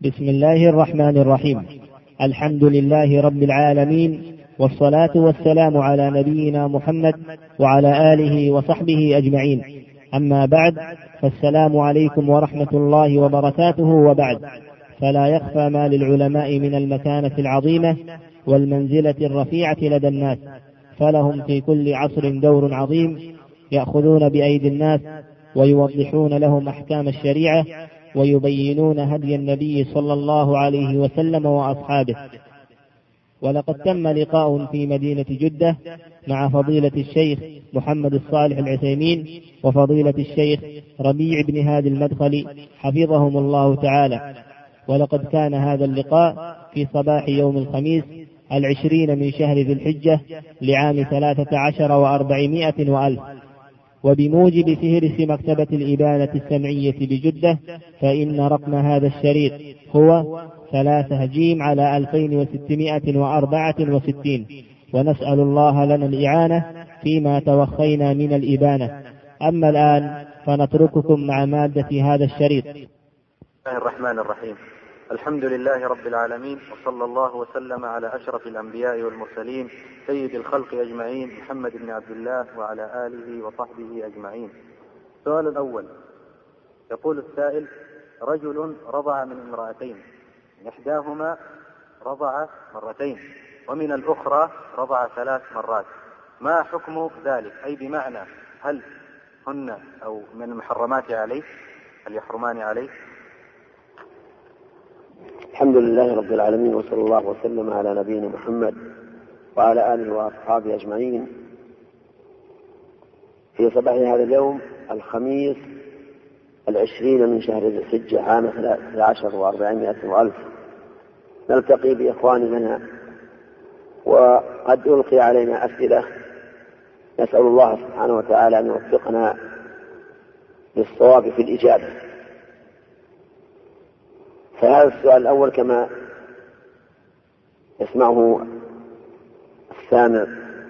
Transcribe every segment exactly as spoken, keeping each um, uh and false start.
بسم الله الرحمن الرحيم. الحمد لله رب العالمين، والصلاة والسلام على نبينا محمد وعلى آله وصحبه أجمعين. أما بعد، فالسلام عليكم ورحمة الله وبركاته. وبعد، فلا يخفى ما للعلماء من المكانة العظيمة والمنزلة الرفيعة لدى الناس، فلهم في كل عصر دور عظيم يأخذون بأيدي الناس ويوضحون لهم أحكام الشريعة ويبينون هدي النبي صلى الله عليه وسلم وأصحابه. ولقد تم لقاء في مدينة جدة مع فضيلة الشيخ محمد الصالح العثيمين وفضيلة الشيخ ربيع بن هادي المدخلي حفظهم الله تعالى. ولقد كان هذا اللقاء في صباح يوم الخميس العشرين من شهر ذي الحجة لعام ثلاثة عشر وأربعمائة وألف، وبموجب فهرس مكتبة الإبانة السمعية بجدة، فإن رقم هذا الشريط هو ثلاثة جيم على ألفين وستمائة وأربعة وستين. ونسأل الله لنا الإعانة فيما توخينا من الإبانة. أما الآن فنترككم مع مادة هذا الشريط. بسم الله الرحمن الرحيم. الحمد لله رب العالمين، وصلى الله وسلم على أشرف الأنبياء والمرسلين سيد الخلق أجمعين محمد بن عبد الله وعلى آله وصحبه أجمعين. السؤال الأول، يقول السائل: رجل رضع من امرأتين، من إحداهما رضع مرتين ومن الأخرى رضع ثلاث مرات، ما حكم ذلك؟ أي بمعنى هل هن أو من المحرمات عليه، هل يحرمان عليه؟ الحمد لله رب العالمين، وصلى الله وسلم على نبينا محمد وعلى آله وأصحابه أجمعين. في صباح هذا اليوم الخميس العشرين من شهر ذي الحجة عام ثلاثة عشر وأربعمائة وألف، نلتقي بإخواننا وقد ألقي علينا أسئلة، نسأل الله سبحانه وتعالى أن يوفقنا للصواب في الإجابة. فهذا السؤال الأول كما يسمعه السامع: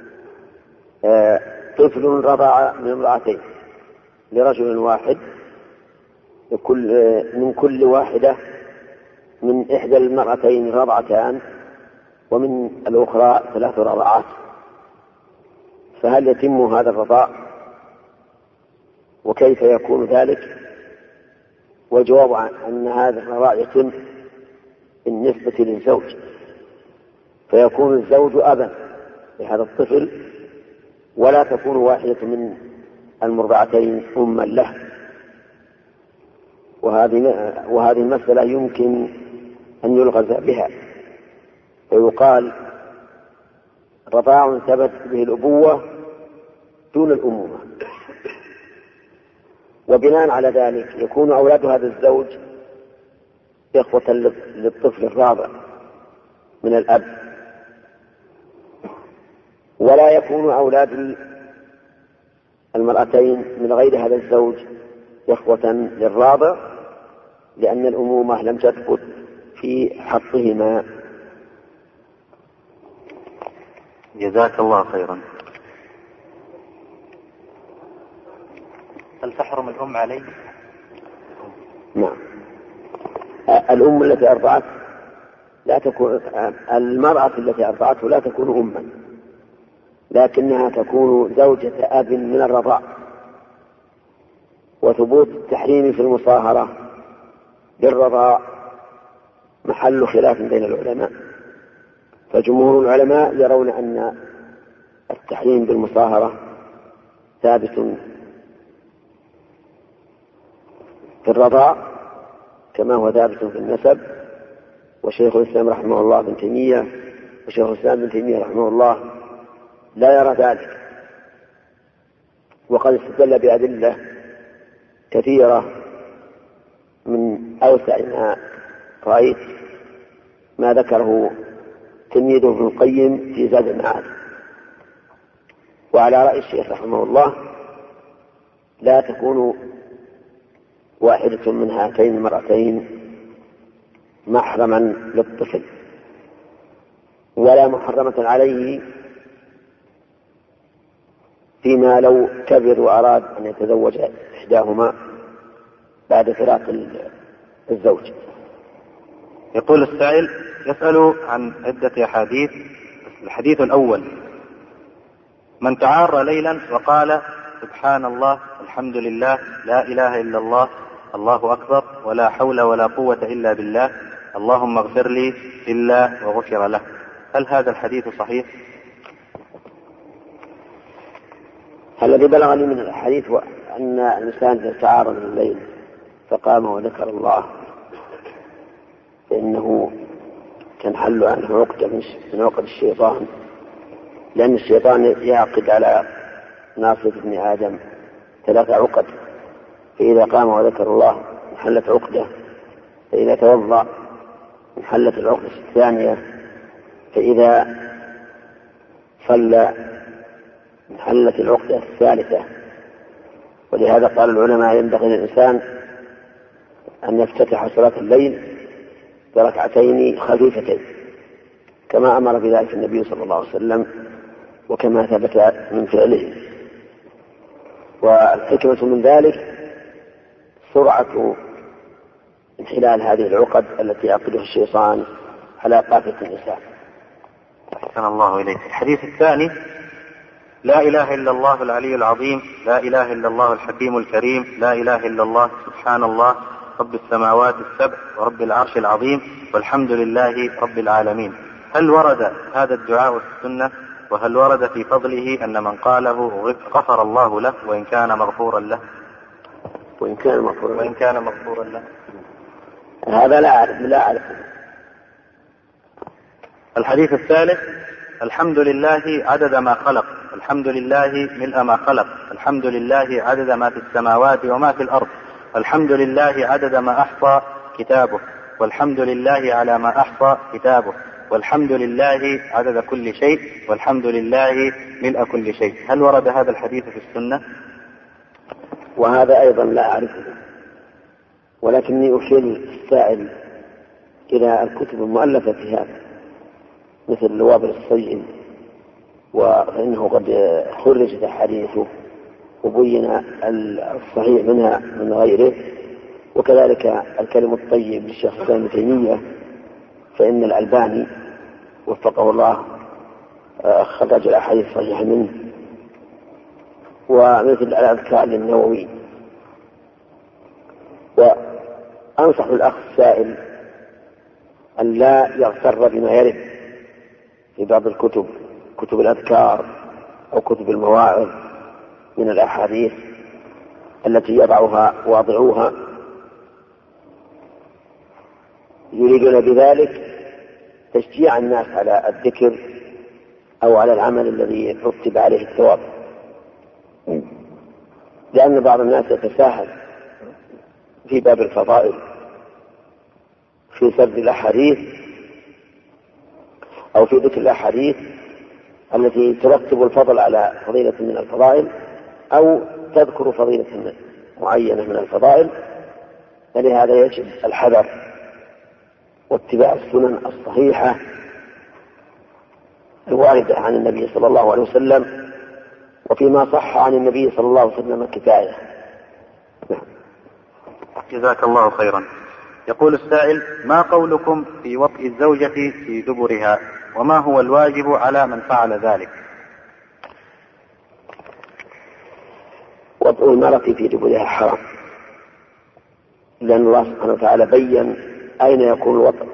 طفل رضع من امرأتين لرجل واحد، من كل واحدة من إحدى المرأتين رضعتان ومن الأخرى ثلاث رضعات، فهل يتم هذا الرضاع وكيف يكون ذلك؟ والجواب عن أن هذا الرضاع يتم بالنسبة للزوج، فيكون الزوج أبا لهذا الطفل، ولا تكون واحدة من المرضعتين أما له. وهذه وهذه المسألة يمكن أن يلغز بها، ويقال رضاع ثبت به الأبوة دون الأمومة، وبناء على ذلك يكون أولاد هذا الزوج إخوة للطفل الرابع من الأب، ولا يكون أولاد المرأتين من غير هذا الزوج إخوة للرابع، لأن الأمومة لم تثبت في حقهما. جزاك الله خيرا. هل تحرم الأم عليه؟ نعم، الأم التي أرضعت لا تكون، المرأة التي أرضعته لا تكون أما، لكنها تكون زوجة أب من الرضاع. وثبوت التحريم في المصاهرة بالرضاع محل خلاف بين العلماء، فجمهور العلماء يرون أن التحريم بالمصاهرة ثابت في الرضاع كما هو ثابت في النسب. وشيخ الإسلام رحمه الله بن تيمية وشيخ الإسلام بن تيمية رحمه الله لا يرى ذلك، وقد استدل بأدلة كثيرة من أوسع ما رأيت ما ذكره تلميذه ابن القيم في زاد المعاد. وعلى رأي الشيخ رحمه الله لا تكون واحدة من هاتين المرأتين محرما للطفل ولا محرمة عليه فيما لو كبر وأراد أن يتزوج إحداهما بعد فراق الزوج. يقول السائل يسأل عن عدة أحاديث. الحديث الأول: من تعار ليلا وقال سبحان الله الحمد لله لا إله إلا الله الله أكبر ولا حول ولا قوة إلا بالله اللهم اغفر لي إلا وغفر له، هل هذا الحديث صحيح؟ الذي بلغني من الحديث أن الإنسان إذا تعار من الليل فقام وذكر الله فإنه تنحل عنه عقدة من عقد الشيطان، لأن الشيطان يعقد على ناصية ابن آدم ثلاث عقد، فإذا قام وذكر الله انحلت عقدة، فإذا توضأ انحلت العقدة الثانية، فإذا صلى انحلت العقدة الثالثة. ولهذا قال العلماء ينبغي للإنسان أن يفتتح صلاة الليل بركعتين خفيفتين كما أمر بذلك النبي صلى الله عليه وسلم وكما ثبت من فعله. والحكمة من ذلك سرعة انحلال هذه العقد التي يعقدها الشيطان على قافية الإنسان. أحسن الله إليك. الحديث الثاني: لا إله إلا الله العلي العظيم لا إله إلا الله الحكيم الكريم لا إله إلا الله سبحان الله رب السماوات السبع ورب العرش العظيم والحمد لله رب العالمين، هل ورد هذا الدعاء في السنة؟ وهل ورد في فضله أن من قاله غفر الله له وإن كان مغفورا له؟ وإن كان مغفورا وإن كان مغفورا له هذا لا أعرف لا أعرف. الحديث الثالث: الحمد لله عدد ما خلق الحمد لله ملء ما خلق الحمد لله عدد ما في السماوات وما في الأرض الحمد لله عدد ما أحصى كتابه والحمد لله على ما أحصى كتابه والحمد لله عدد كل شيء والحمد لله ملء كل شيء، هل ورد هذا الحديث في السنة؟ وهذا أيضا لا أعرفه، ولكني أشير السائل إلى الكتب المؤلفة في هذا مثل الوابل الصيب، وإنه قد خرجت أحاديثه وبين الصحيح منها من غيره، وكذلك الكلم الطيب للشيخ الإسلام ابن تيمية، فإن الألباني وفقه الله خرج الأحاديث الصحيحة منه، ومثل الأذكار للنووي. وأنصح الأخ السائل أن لا يغتر بما يرد في بعض الكتب كتب الأذكار أو كتب المواعظ من الأحاديث التي يضعها واضعوها يريدون بذلك تشجيع الناس على الذكر أو على العمل الذي رتب عليه الثواب، لأن بعض الناس يتساهل في باب الفضائل في سرد الأحاديث أو في ذكر الأحاديث التي ترتب الفضل على فضيلة من الفضائل أو تذكر فضيلة معينة من الفضائل، فلهذا يجب الحذر واتباع السنن الصحيحة الواردة عن النبي صلى الله عليه وسلم وفيما صح عن النبي صلى الله عليه وسلم كفاية. جزاك الله خيرا. يقول السائل: ما قولكم في وطئ الزوجة في دبرها، وما هو الواجب على من فعل ذلك؟ وطئ المرأة في دبرها حرام، لأن الله سبحانه وتعالى بين أين يكون الوطئ،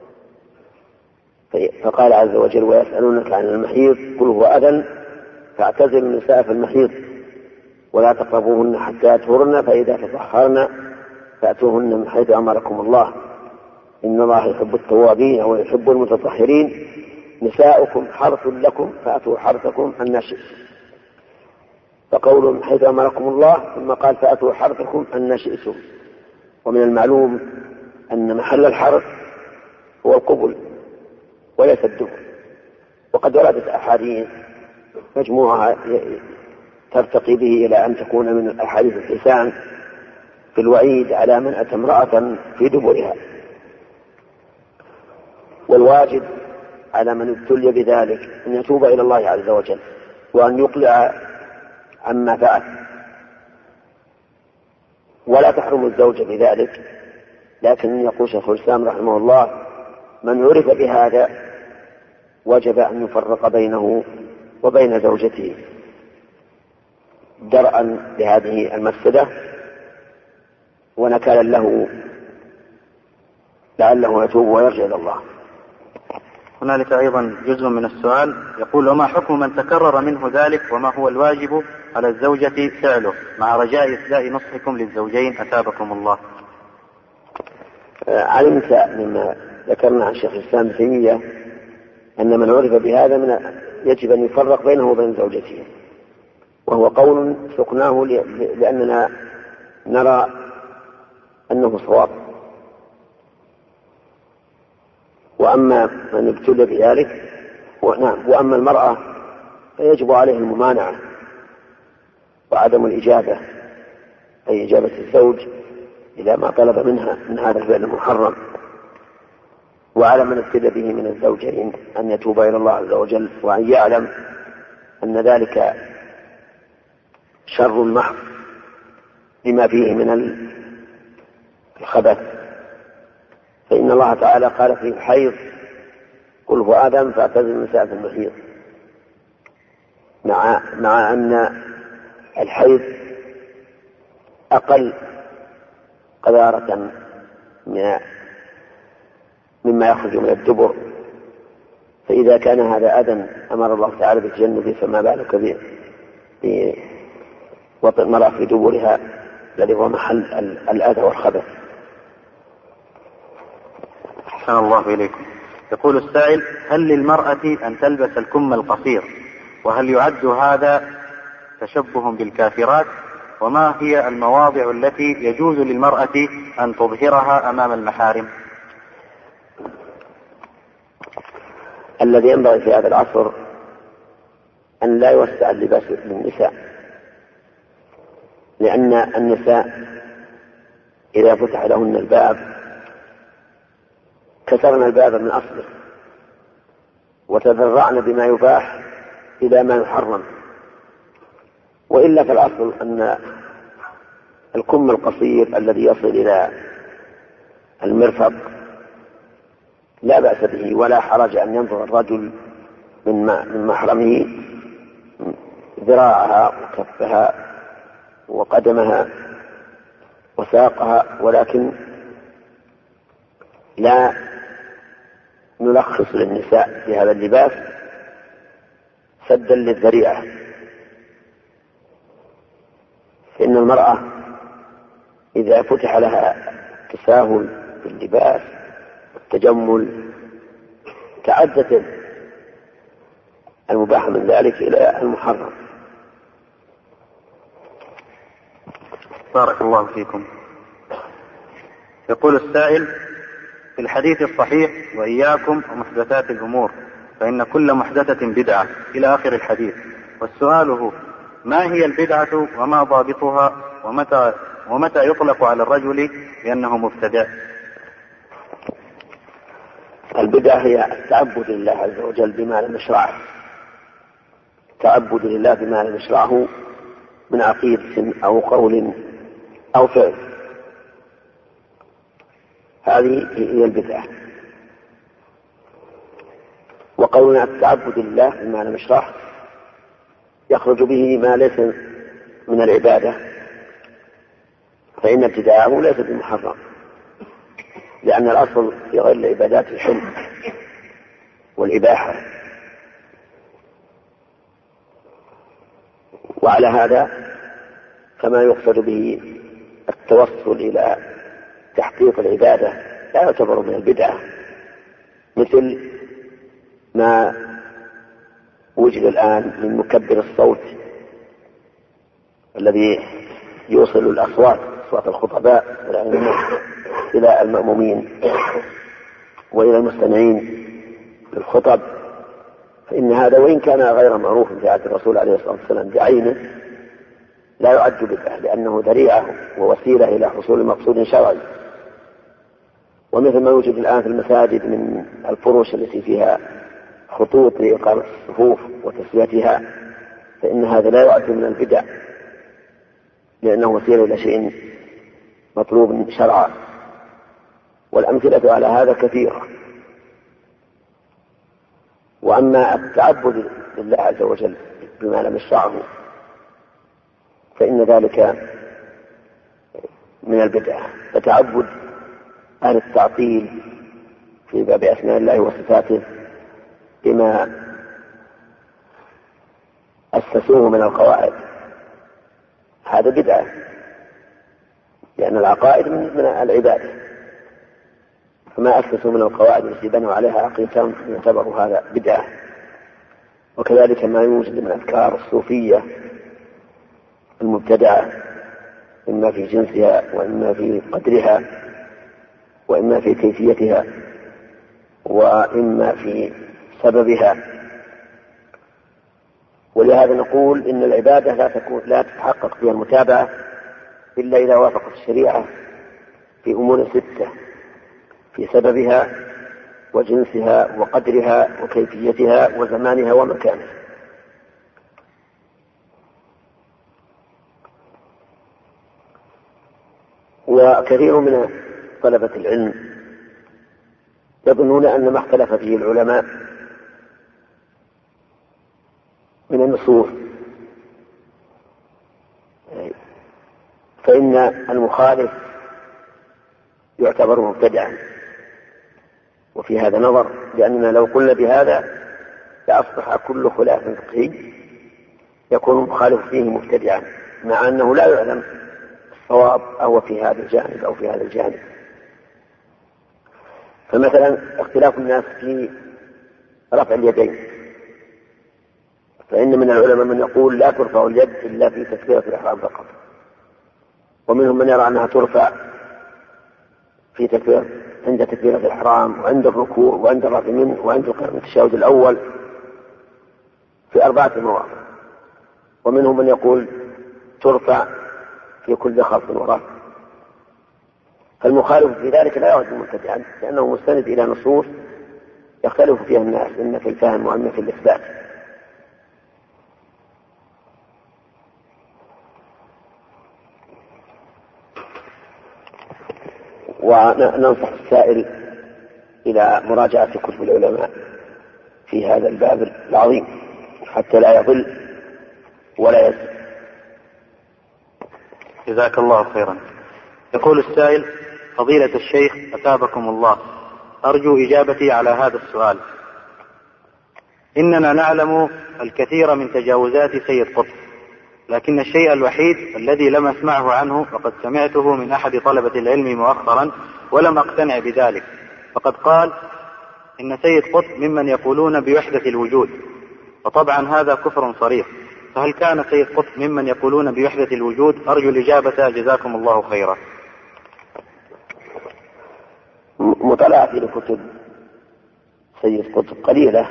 فقال عز وجل: ويسألونك عن المحيض قل هو أذى فاعتزلوا النساء في المحيض ولا تقربوهن حتى يطهرن فإذا تطهرن فأتوهن من حيث أمركم الله إن الله يحب التوابين ويحب المتطهرين نساؤكم حرث لكم فأتوا حرثكم أن شئتم. فقول من حيث أمركم الله ثم قال فأتوا حرثكم أن شئتم. ومن المعلوم أن محل الحرث هو القبل وليس الدبر، وقد وردت أحاديث مجموعة ترتقي به إلى أن تكون من الأحاديث الحسان في الوعيد على من أتى امرأة في دبرها. والواجب على من ابتلي بذلك أن يتوب إلى الله عز وجل وأن يقلع عما فعل، ولا تحرم الزوجة بذلك، لكن يقول شيخ الإسلام رحمه الله: من عرف بهذا وجب أن يفرق بينه وبين زوجته درءا لهذه المفسدة ونكالا له لعله يتوب ويرجع إلى الله. هنالك أيضا جزء من السؤال يقول: وما حكم من تكرر منه ذلك وما هو الواجب على الزوجة فعله مع رجاء إسداء نصحكم للزوجين أثابكم الله؟ علمت مما ذكرنا عن شيخ الإسلام ابن تيمية أن من عرف بهذا من يجب أن يفرق بينه وبين زوجته، وهو قول سقناه لأننا نرى أنه صواب. وأما من ابتلى بذلك نعم وأما المرأة فيجب عليه الممانعة وعدم الإجابة، أي إجابة الزوج إلى ما طلب منها من هذا الفعل المحرم. وعلى من ابتلى به من الزوجين أن يتوب إلى الله عز وجل وأن يعلم أن ذلك شر محض لما فيه من الخبث، فإن الله تعالى قال في الحيض: قل هو آدم فاعتزلوا النساء في المحيض، مع مع أن الحيض أقل قذارة مما يخرج من الدبر، فإذا كان هذا أذى أمر الله تعالى بالتجنب، فما بالك بوطئ المرأة في دبرها الذي هو محل الأذى والخبث. أحسن الله إليكم. يقول السائل: هل للمرأة أن تلبس الكم القصير؟ وهل يعد هذا تشبه بالكافرات؟ وما هي المواضع التي يجوز للمرأة أن تظهرها أمام المحارم؟ الذي ينبغي في هذا العصر أن لا يوسع اللباس للنساء، لأن النساء إذا فتح لهن الباب كسرن الباب من أصله وتذرعن بما يباح إلى ما يحرم. وإلا فالأصل أن الكم القصير الذي يصل إلى المرفق لا بأس به، ولا حرج أن ينظر الرجل من محرمه ذراعها وكفها وقدمها وساقها، ولكن لا نلخص للنساء في هذا اللباس سدا للذريعة. فإن المرأة إذا فتح لها تساهل في اللباس والتجمل تعدت المباح من ذلك إلى المحرم. بارك الله فيكم. يقول السائل: في الحديث الصحيح: وإياكم ومحدثات الأمور فإن كل محدثة بدعة، إلى آخر الحديث. والسؤال هو: ما هي البدعة وما ضابطها ومتى, ومتى يطلق على الرجل بأنه مبتدع؟ البدعة هي التعبد لله عز وجل بما لم يشرعه، تعبد لله بما لم يشرعه من عقيدة أو قول أو فعل، هذه هي البدعة. وقولنا التعبد لله بما لم يشرعه يخرج به ما ليس من العبادة، فإن ابتداءه ليس بمحرم، لأن الأصل في غير العبادات الحل والإباحة. وعلى هذا فما يقصد به التوصل إلى تحقيق العبادة لا يعتبر من البدعة، مثل ما وجد الآن من مكبر الصوت الذي يوصل الأصوات أصوات الخطباء والعلماء إلى المأمومين وإلى المستمعين للخطب، فإن هذا وإن كان غير معروف في عهد الرسول عليه الصلاة والسلام بعينه لا يعد بدعة، لأنه ذريعة ووسيلة إلى حصول مقصود شرعي. ومثل ما يوجد الآن في المساجد من الفروش التي فيها خطوط لإقامة الصفوف وتسويتها، فإن هذا لا يعد من البدع، لأنه وسيلة إلى شيء مطلوب شرعا. والأمثلة على هذا كثيرة، وأما التعبد لله عز وجل بما لم يشرعه فإن ذلك من البدعة. فتعبد أهل التعطيل في باب أسماء الله وصفاته بما أسسوه من القواعد هذا بدعة، لأن العقائد من العبادة، فما أسسوا من القواعد التي بنوا عليها عقيدتهم يعتبر هذا بدعة. وكذلك ما يوجد من أذكار الصوفية المبتدعة إما في جنسها وإما في قدرها وإما في كيفيتها وإما في سببها. ولهذا نقول إن العبادة لا تكون لا تتحقق فيها المتابعة إلا إذا وافقت الشريعة في أمور ستة: في سببها وجنسها وقدرها وكيفيتها وزمانها ومكانها. وكثير من طلبة العلم يظنون أن ما اختلف فيه العلماء من النصوص فإن المخالف يعتبر مبتدعا، وفي هذا نظر، لأننا لو قلنا بهذا لأصبح كل خلاف فقهي يكون المخالف فيه مبتدعا، مع أنه لا يعلم الصواب أو في هذا الجانب أو في هذا الجانب. فمثلا اختلاف الناس في رفع اليدين، فإن من العلماء من يقول لا ترفع اليد إلا في تكبيرة الإحرام فقط، ومنهم من يرى أنها ترفع في تكبير عند تكبيرة الإحرام وعند الركوع وعند الرفع منه وعند التشهد الأول في أربعة مواضع، ومنهم من يقول ترفع في كل خفض ورفع. فالمخالف في ذلك لا يعد مبتدعا، لأنه مستند إلى نصوص يختلف فيها الناس إما في الفهم وإما في الإثبات. وننصح السائل إلى مراجعة كتب العلماء في هذا الباب العظيم حتى لا يضل ولا يزل. جزاك الله خيرا. يقول السائل: فضيلة الشيخ أثابكم الله، أرجو إجابتي على هذا السؤال. إننا نعلم الكثير من تجاوزات سيد قطب، لكن الشيء الوحيد الذي لم أسمعه عنه وقد سمعته من أحد طلبة العلم مؤخرا ولم أقتنع بذلك، فقد قال إن سيد قطب ممن يقولون بوحدة الوجود، وطبعا هذا كفر صريح، فهل كان سيد قطب ممن يقولون بوحدة الوجود؟ أرجو الإجابة جزاكم الله خيرا. مطالعتي لكتب سيد قطب قليلة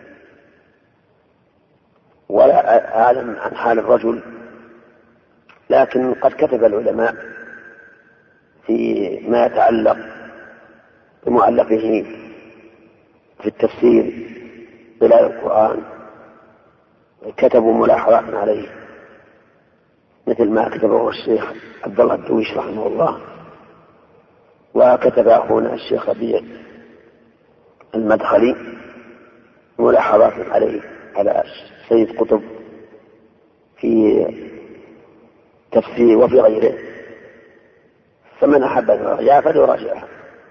ولا أعلم عن حال الرجل، لكن قد كتب العلماء في ما يتعلق بمؤلفه في التفسير بلاد القرآن، كتبوا ملاحظات عليه مثل ما كتبه الشيخ عبد الله الدويش رحمه الله، وكتب أخونا الشيخ ربيع المدخلي ملاحظات عليه على سيد قطب في تفسير وفي غيره، فمن أحب أن يراجعها فليراجعها.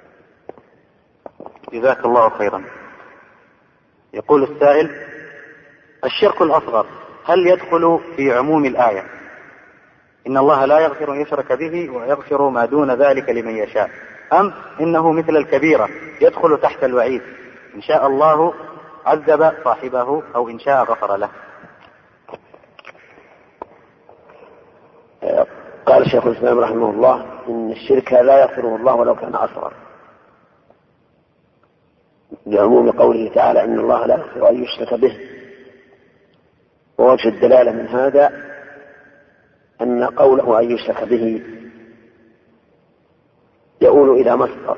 جزاك الله خيرا. يقول السائل: الشرك الأصغر هل يدخل في عموم الآية إن الله لا يغفر أن يشرك به ويغفر ما دون ذلك لمن يشاء، أم إنه مثل الكبيرة يدخل تحت الوعيد إن شاء الله عذب صاحبه أو إن شاء غفر له؟ قال الشيخ الإسلام رحمه الله إن الشرك لا يغفره الله ولو كان أصغر، لعموم قوله تعالى إن الله لا يغفر أن يشرك به. ووجه الدلالة من هذا أن قوله أن يشرك به يؤول إلى مصدر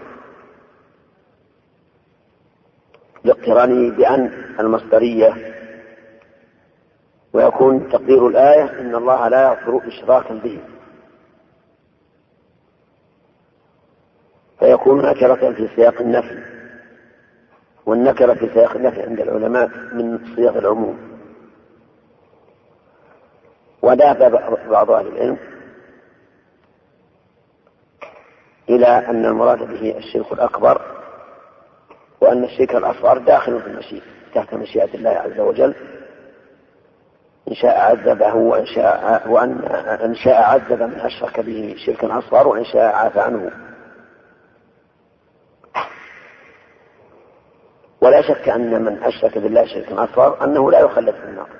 لاقترانه بأن المصدرية، ويكون تقدير الآية إن الله لا يغفر إشراكا به، فيكون نكرة في سياق النفي والنكرة في سياق النفي عند العلماء من صيغ العموم. وذهب بعض أهل العلم إلى أن المراد به الشرك الأكبر، وأن الشرك الأصغر داخل في المشيئة تحت مشيئة الله عز وجل، إن شاء عذبه وإن شاء, وأن إن شاء عذب من أشرك به شركا أصغر وإن شاء عافى عنه. ولا شك أن من أشرك بالله شركا أصغر أنه لا يخلد في النار،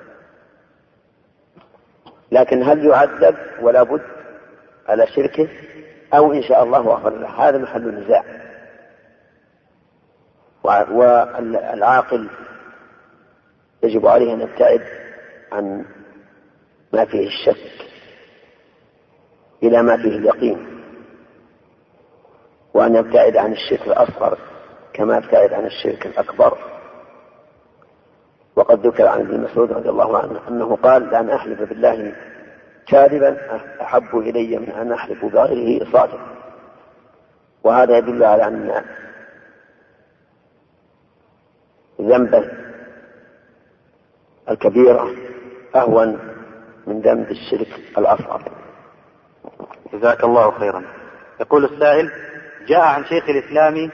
لكن هل يعذب ولا بد على شركه أو إن شاء الله غفر له؟ هذا محل النزاع. والعاقل يجب عليه أن يبتعد عن ما فيه الشك إلى ما فيه اليقين، وأن يبتعد عن الشرك الأصغر كما يبتعد عن الشرك الأكبر. وقد ذكر عن ابن مسعود رضي الله عنه أنه قال: لأن أحلف بالله كاذبا أحب إلي من أن أحلف بغيره صادقا. وهذا يدل على أن ذنب الكبيرة أهون من ذنب الشرك الأصغر. جزاك الله خيرا. يقول السائل: جاء عن شيخ الإسلام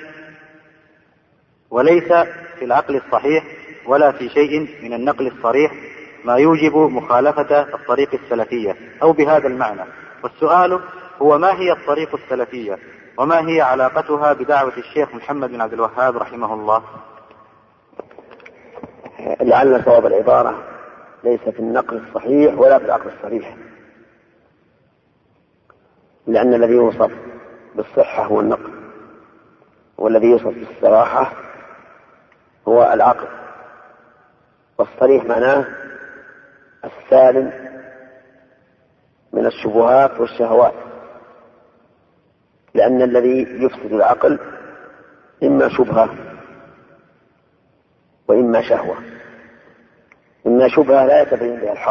وليس في العقل الصحيح ولا في شيء من النقل الصريح ما يوجب مخالفة الطريق السلفية أو بهذا المعنى، والسؤال هو: ما هي الطريق السلفية وما هي علاقتها بدعوة الشيخ محمد بن عبد الوهاب رحمه الله؟ لعل صواب العبارة ليس في النقل الصحيح ولا في العقل الصريح، لأن الذي يوصف بالصحة هو النقل، والذي يوصف بالصراحة هو العقل. والصريح معناه السالم من الشبهات والشهوات، لأن الذي يفسد العقل إما شبهة وإما شهوة. إما شبهة لا يتبين بها الحق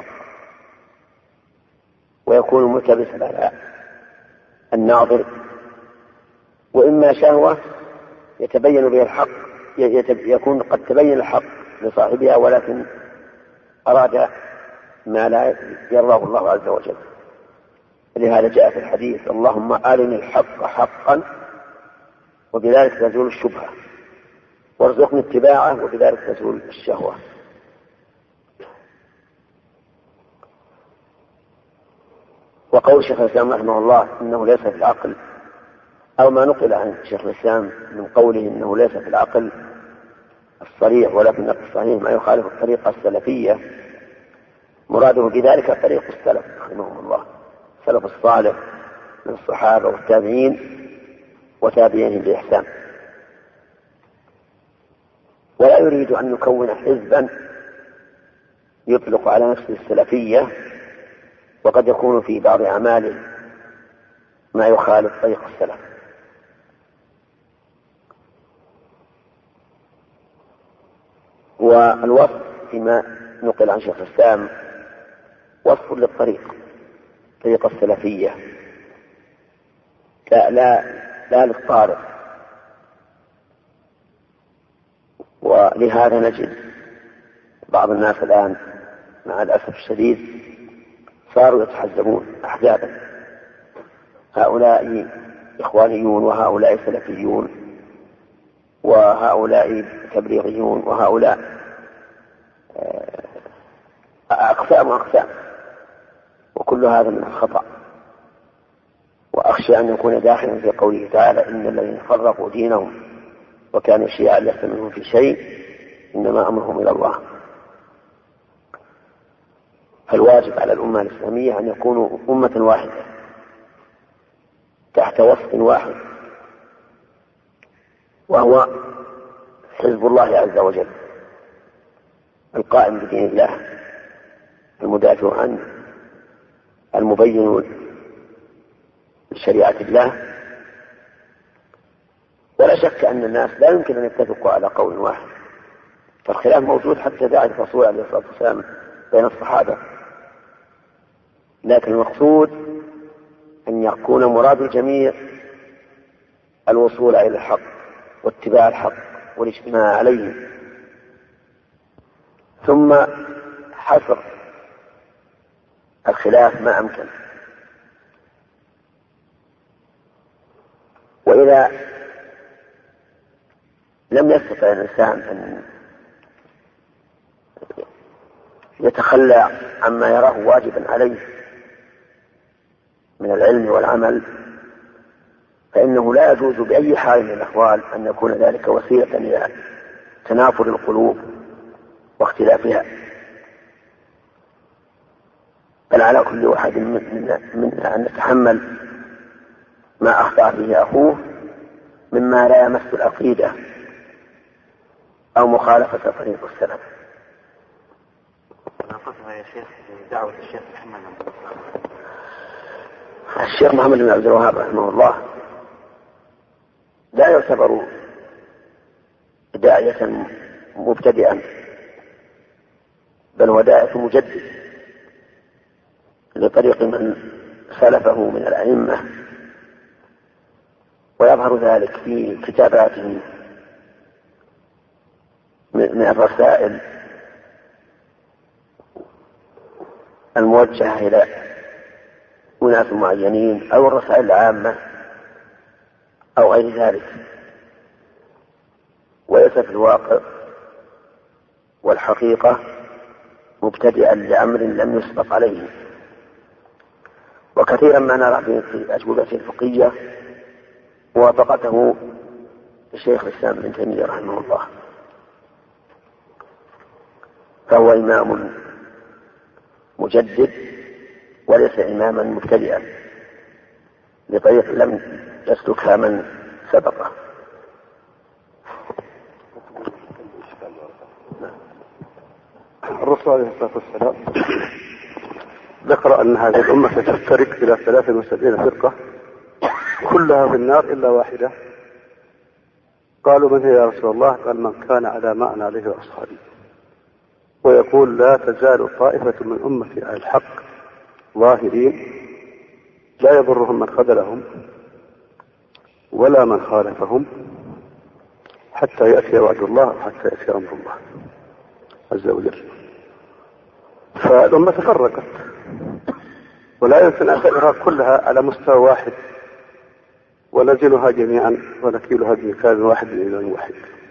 ويكون ملتبسا على الناظر، وإما شهوة يتبين بها الحق، يكون قد تبين الحق لصاحبها ولكن أراد ما لا يرضاه الله عز وجل. لهذا جاء في الحديث: اللهم أرني الحق حقا وبذلك تزول الشبهة، وارزقني اتباعه وبذلك تزول الشهوة. وقول شيخ الإسلام رحمه الله إنه ليس في العقل، أو ما نقل عن شيخ الإسلام من قوله إنه ليس في العقل الصريح ولا في النقل الصحيح ما يخالف الطريقة السلفية، مراده بذلك طريق السلف رحمهم الله، السلف الصالح من الصحابة والتابعين وتابعيهم بإحسان. ولا يريد أن يكون حزبا يطلق على نفسه السلفية، وقد يكون في بعض أعماله ما يخالف طريق السلف. والوصف فيما نقل عن شيخ الإسلام وصف للطريق، طريق السلفية، لا لا لا للطارق. ولهذا نجد بعض الناس الآن مع الأسف الشديد صاروا يتحزبون أحزابا، هؤلاء إخوانيون وهؤلاء سلفيون وهؤلاء تبليغيون وهؤلاء أقسام وأقسام، وكل هذا من الخطأ. وأخشى أن يكون داخلا في قوله تعالى: إن الذين فرقوا دينهم وكانوا شيعا لست منهم في شيء إنما أمرهم إلى الله. فالواجب على الأمة الإسلامية أن يكونوا أمة واحدة تحت وصف واحد، وهو حزب الله عز وجل القائم بدين الله، المدافع عنه، المبين لشريعة الله. ولا شك أن الناس لا يمكن أن يتفقوا على قول واحد، فالخلاف موجود حتى داعي الرسول عليه الصلاة والسلام بين الصحابة، لكن المقصود أن يكون مراد الجميع الوصول إلى الحق واتباع الحق والاجتماع عليه، ثم حصر الخلاف ما أمكن. وإذا لم يستطع الإنسان أن يتخلى عما يراه واجبا عليه من العلم والعمل، فإنه لا يجوز بأي حال من الأحوال أن يكون ذلك وسيلة إلى تنافر القلوب واختلافها، بل على كل واحد منا أن يتحمل ما أخطأ فيه أخوه مما لا يمس العقيدة أو مخالفة طريق السلف. ناقصها يا شيخ دعوة الشيخ محمد الشيخ محمد بن عبد الوهاب رحمه الله لا يعتبر داعية مبتدئا، بل هو داعية مجدد لطريق من سلفه من الأئمة، ويظهر ذلك في كتاباته من الرسائل الموجهة إلى أناس معينين أو الرسائل العامة أو غير ذلك، وليس في الواقع والحقيقة مبتدئا لأمر لم يسبق عليه. وكثيرا ما نرى في أجوبته الفقهية موافقته لشيخ الإسلام ابن تيمية رحمه الله، فهو إمام مجدد وليس إماما مبتدئا بطريق لم يسلكها من سبقه. الرسول عليه الصلاة والسلام ذكر أن هذه الأمة ستفترق إلى ثلاث وسبعين فرقة كلها في النار إلا واحدة. قالوا من هي يا رسول الله؟ قال من كان على ما أنا عليه وأصحابي. ويقول لا تزال طائفة من أمتي على الحق ظاهرين لا يضرهم من خذلهم ولا من خالفهم حتى يأتي وعد الله وحتى يأتي أمر الله عز وجل. فالأمة تفرقت ولا يمكن أن تدرك كلها على مستوى واحد ونزلها جميعا ونكيلها بمكان واحد إلى واحد.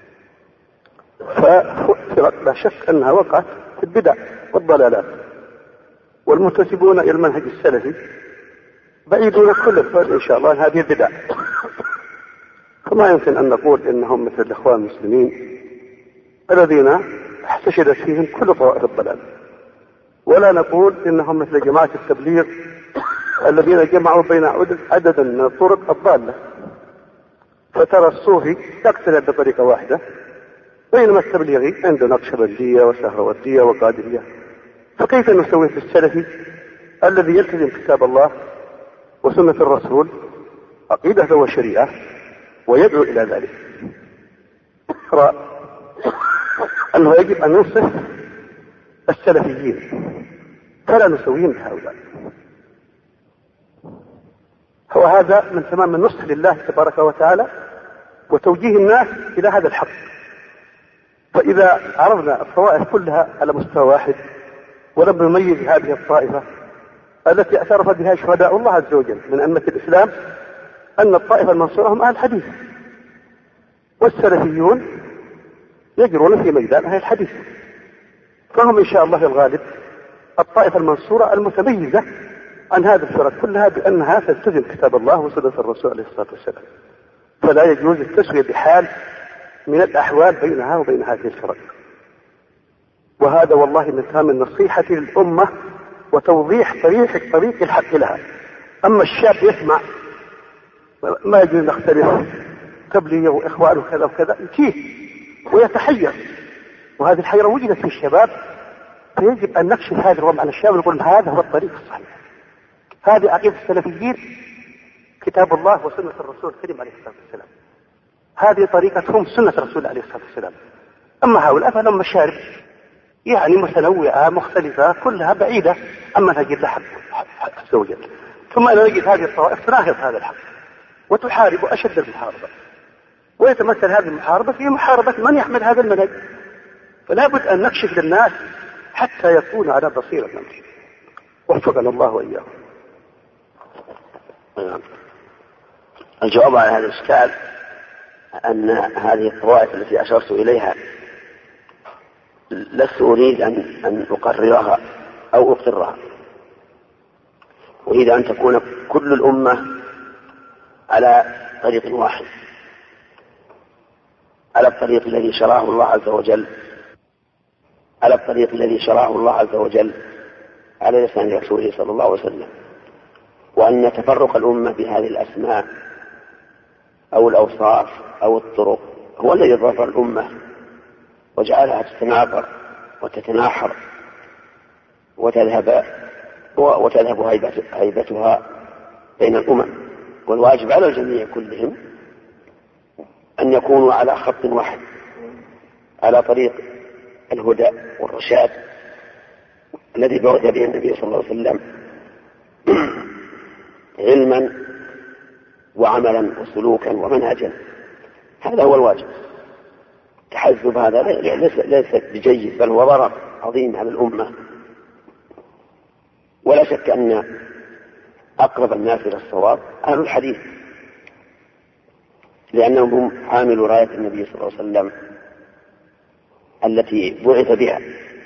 ففرق لا شك أنها وقعت في البدع والضلالات، والمنتسبون إلى المنهج السلفي بعيدون كل الفرق إن شاء الله عن هذه البدع. فما يمكن أن نقول إنهم مثل الإخوان المسلمين الذين احتشدت فيهم كل طوائف الضلال، ولا نقول إنهم مثل جماعة التبليغ الذين جمعوا بين عددا من الطرق الضالة. فترى الصوفي يقتنع بطريقة واحدة، بينما التبليغي عنده نقشبندية وسهروردية وقادرية. فكيف نسوي في السلفي الذي يلتزم كتاب الله وسنة الرسول عقيدة وشريعة ويدعو إلى ذلك؟ اقرأ أنه يجب أن ننصف السلفيين فلا نسويهم بهؤلاء. هو هذا من تمام النصح لله تبارك وتعالى وتوجيه الناس إلى هذا الحق. فإذا عرضنا الطوائف كلها على مستوى واحد ولم نميز هذه الطائفة التي اعترف بها شهداء الله عز وجل من أمة الإسلام أن الطائفة المنصورة هم أهل الحديث، والسلفيون يجرون في ميدان أهل الحديث، فهم إن شاء الله الغالب الطائفة المنصورة المتميزة عن هذه الفرق كلها بأنها تلتزم كتاب الله وسنة الرسول عليه الصلاة والسلام. فلا يجوز التسوية بحال من الأحوال بينها وبين هذه الفرق. وهذا والله من تمام النصيحة للأمة وتوضيح طريق طريق الحق لها. أما الشاب يسمع ما يجوز نختلف تبليغ وإخوان وكذا وكذا يتيه ويتحير، وهذه الحيرة وجدت في الشباب، فيجب أن نكشف هذا الوضع على الشباب ونقول هذا هو الطريق الصحيح، هذه عقيدة السلفيين كتاب الله وسنة الرسول الكريم عليه الصلاة والسلام، هذه طريقتهم سنة الرسول عليه الصلاة والسلام. أما هؤلاء فلهم مشارب يعني متنوعة مختلفة كلها بعيدة أما منهج الله عز وجل. ثم أنا نجد هذه الطوائف تناهض هذا الحق وتحارب أشد المحاربة. ويتمثل هذه المحاربة في محاربة من يحمل هذا المنهج. فلا بد أن نكشف للناس حتى يكون على بصيرة منه. وفقنا الله وإياهم. الجواب على هذا الإشكال أن هذه الطوائف التي أشرت إليها لست أريد أن, أن أقررها أو أقرها، أريد أن تكون كل الأمة على طريق واحد، على الطريق الذي شرعه الله عز وجل، على الطريق الذي شرعه الله عز وجل على لسان رسوله صلى الله عليه وسلم. وأن تفرق الأمة بهذه الأسماء أو الأوصاف أو الطرق هو الذي ضر الأمة وجعلها تتناقر وتتناحر وتذهب وتذهب هيبتها بين الأمم. والواجب على الجميع كلهم أن يكونوا على خط واحد، على طريق الهدى والرشاد الذي بعث به النبي صلى الله عليه وسلم علما وعملا وسلوكا ومنهجا. هذا هو الواجب. تحزب هذا ليس, ليس بجيد، بل هو ضرر عظيم على الأمة. ولا شك أن أقرب الناس إلى الصواب أهل الحديث، لأنهم هم حاملوا راية النبي صلى الله عليه وسلم التي بعث بها.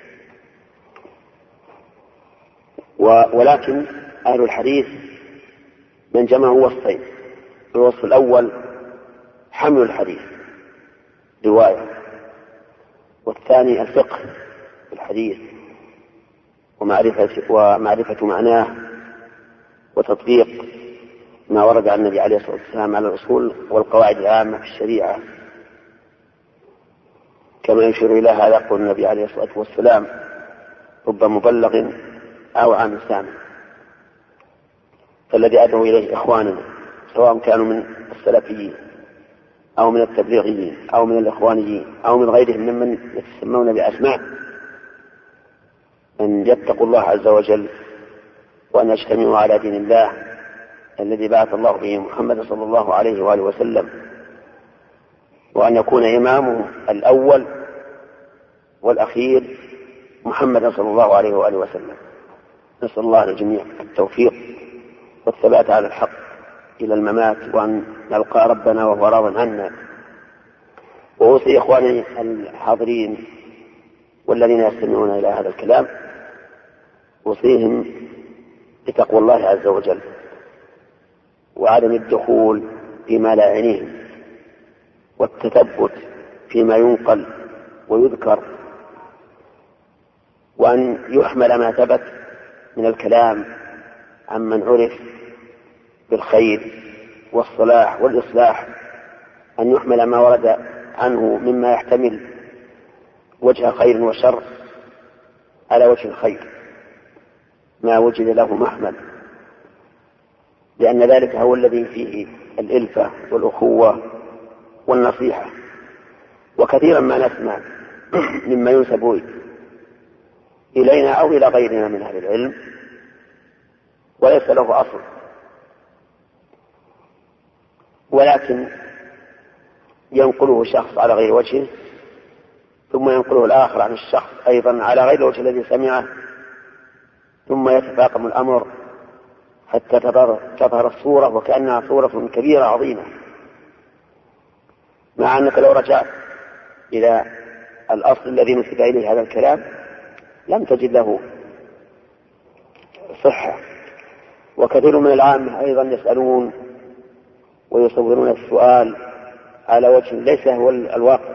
ولكن أهل الحديث من جمعوا وصفين: الوصف الأول حمل الحديث رواية، والثاني الفقه في الحديث ومعرفة, ومعرفة معناه وتطبيق ما ورد عن النبي عليه الصلاة والسلام على الأصول والقواعد العامة في الشريعة، كما يشير إلى هذا قول النبي عليه الصلاة والسلام: رب مبلغ أو عام سامع. فالذي أدعو إليه إخواننا سواء كانوا من السلفيين أو من التبليغيين أو من الإخوانيين أو من غيرهم ممن يتسمون بأسماء، أن يتقوا الله عز وجل وأن يجتمعوا على دين الله الذي بعث الله به محمد صلى الله عليه وآله وسلم، وأن يكون إمامه الأول والأخير محمد صلى الله عليه وآله وسلم. نسأل الله للجميع التوفيق والثبات على الحق إلى الممات، وأن نلقى ربنا وهو راض عنا. وأوصي إخواني الحاضرين والذين يستمعون إلى هذا الكلام، أوصيهم بتقوى الله عز وجل وعدم الدخول فيما لا يعنيهم، والتثبت فيما ينقل ويذكر، وأن يحمل ما ثبت من الكلام عمن عرف بالخير والصلاح والإصلاح، أن يحمل ما ورد عنه مما يحتمل وجه خير وشر على وجه الخير ما وجد له محمل، لأن ذلك هو الذي فيه الإلفة والأخوة والنصيحة. وكثيرا ما نسمع مما ينسب إلينا أو إلى غيرنا من أهل العلم وليس له أصل، ولكن ينقله شخص على غير وجهه، ثم ينقله الآخر عن الشخص أيضا على غير الوجه الذي سمعه، ثم يتفاقم الأمر حتى تظهر الصورة وكأنها صورة كبيرة عظيمة، مع أنك لو رجعت إلى الأصل الذي نسب إليه هذا الكلام لم تجد له صحة. وكثير من العامة أيضا يسألون ويصورون السؤال على وجه ليس هو الواقع،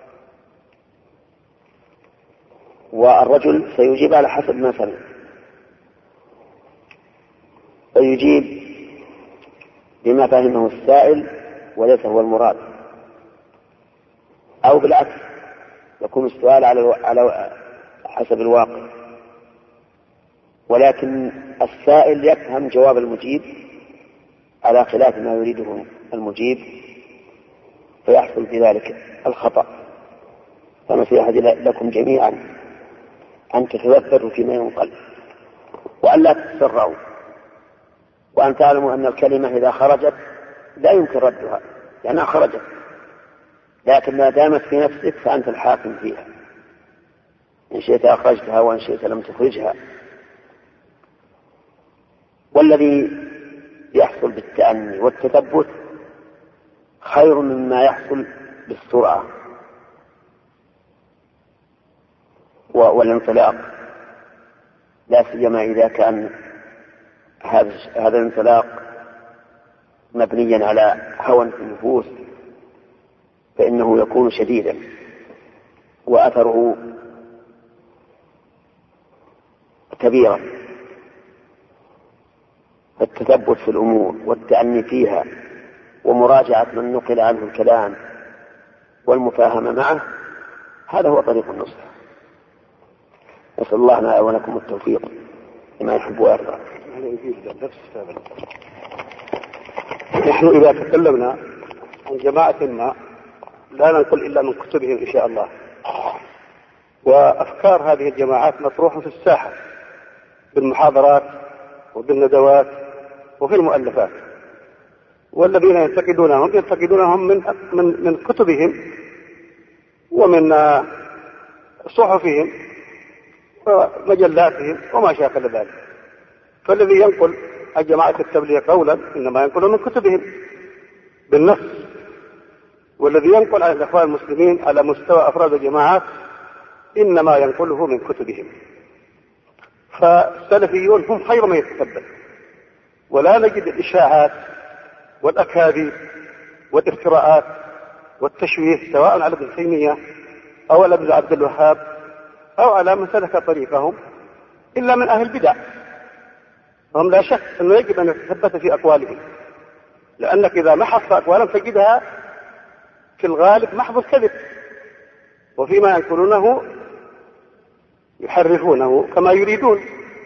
والرجل سيجيب على حسب ما سمع، ويجيب بما فهمه السائل وليس هو المراد، أو بالعكس يكون السؤال على حسب الواقع، ولكن السائل يفهم جواب المجيب على خلاف ما يريده المجيب، فيحصل في ذلك الخطأ. فنصيحتي لكم جميعا أن تتذكروا فيما ينقل، وأن لا تتسرعوا، وأن تعلموا أن الكلمة إذا خرجت لا يمكن ردها لأنها خرجت، لكن ما دامت في نفسك فأنت الحاكم فيها، إن شئت أخرجتها وإن شئت لم تخرجها. والذي يحصل بالتأني والتثبت خير مما يحصل بالسرعة والانطلاق، لا سيما إذا كان هذا الانطلاق مبنيا على هوى في النفوس، فإنه يكون شديدا وأثره كبيرا. التثبت في الأمور والتأني فيها ومراجعة من نقل عنه الكلام والمفاهمة معه، هذا هو طريق النصح. نسأل الله لنا ولكم التوفيق لما يحب ويرضى. نحن إذا تكلمنا عن جماعة ما لا ننقل إلا من كتبهم إن شاء الله، وأفكار هذه الجماعات مطروحة في الساحة بالمحاضرات وبالندوات وفي المؤلفات، والذين ينتقدونهم ينتقدونهم من من من كتبهم ومن صحفهم ومجلاتهم وما شاكل ذلك. فالذي ينقل عن جماعة التبليغ قولا إنما ينقل من كتبهم بالنص، والذي ينقل عن الإخوان المسلمين على مستوى أفراد الجماعات إنما ينقله من كتبهم. فالسلفيون هم خير من يتثبت، ولا نجد الإشاعات والأكاذيب والافتراءات والتشويه سواء على ابن تيمية أو على ابن عبد الوهاب أو على من سلك طريقهم إلا من أهل البدع. هم لا شك أنه يجب أن يتثبت في أقوالهم، لأنك إذا محضت أقوالا تجدها في الغالب محض الكذب، وفيما ينقلونه يحرفونه كما يريدون.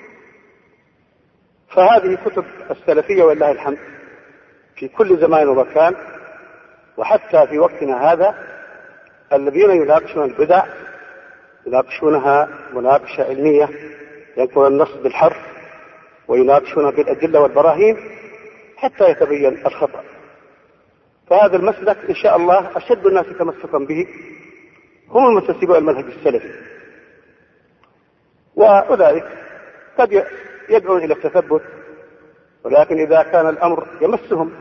فهذه كتب السلفية والله الحمد في كل زمان ومكان، وحتى في وقتنا هذا الذين يناقشون البدع يناقشونها مناقشة علمية، ينقل النص بالحرف ويناقشون بالأدلة والبراهين حتى يتبين الخطأ. فهذا المسلك إن شاء الله أشد الناس تمسكا به هم المنتسبون المنهج السلفي، وأولئك قد يدعون إلى التثبت، ولكن إذا كان الأمر يمسهم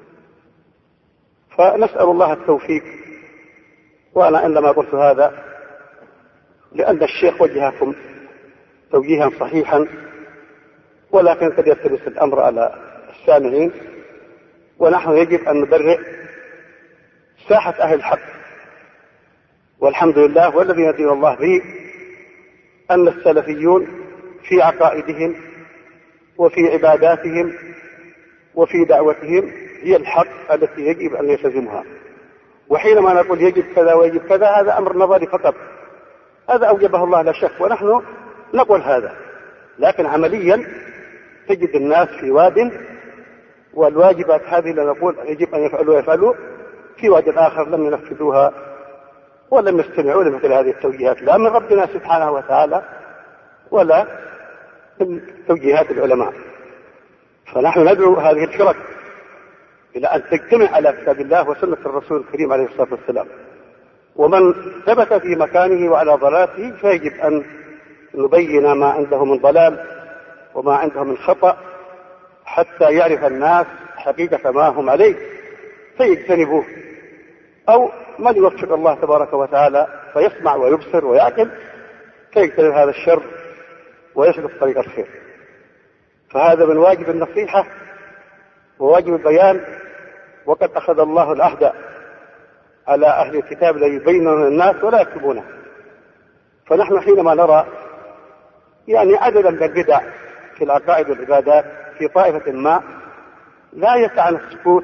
فنسأل الله التوفيق. وأنا إنما قلت هذا لأن الشيخ وجهكم توجيها صحيحا، ولكن قد يلتبس الأمر على السامعين، ونحن يجب أن نبرئ ساحة أهل الحق. والحمد لله والذي يدين الله به أن السلفيون في عقائدهم وفي عباداتهم وفي دعوتهم هي الحق التي يجب أن يلتزمها. وحينما نقول يجب كذا ويجب كذا هذا أمر نظري فقط، هذا أوجبه الله لا شك، ونحن نقول هذا، لكن عمليا تجد الناس في واد، والواجبات هذه اللي نقول يجب أن يفعلوا يفعلوا في واد آخر لم ينفذوها ولم يستمعوا لمثل هذه التوجيهات، لا من ربنا سبحانه وتعالى ولا من توجيهات العلماء. فنحن ندعو هذه الفرق إلى أن تجتمع على كتاب الله وسنة الرسول الكريم عليه الصلاة والسلام، ومن ثبت في مكانه وعلى ضلاله فيجب أن نبين ما عنده من ضلال وما عنده من خطأ حتى يعرف الناس حقيقة ما هم عليه فيجتنبوه، أو من يوفق الله تبارك وتعالى فيسمع ويبصر ويعقل فيجتنب هذا الشر ويسلك طريق الخير. فهذا من واجب النصيحة وواجب البيان، وقد أخذ الله العهد على أهل الكتاب ليبينونه للناس ولا يكتبونه. فنحن حينما نرى يعني عددا من البدع في العقائد والعبادات في طائفة ما لا يسعنا السكوت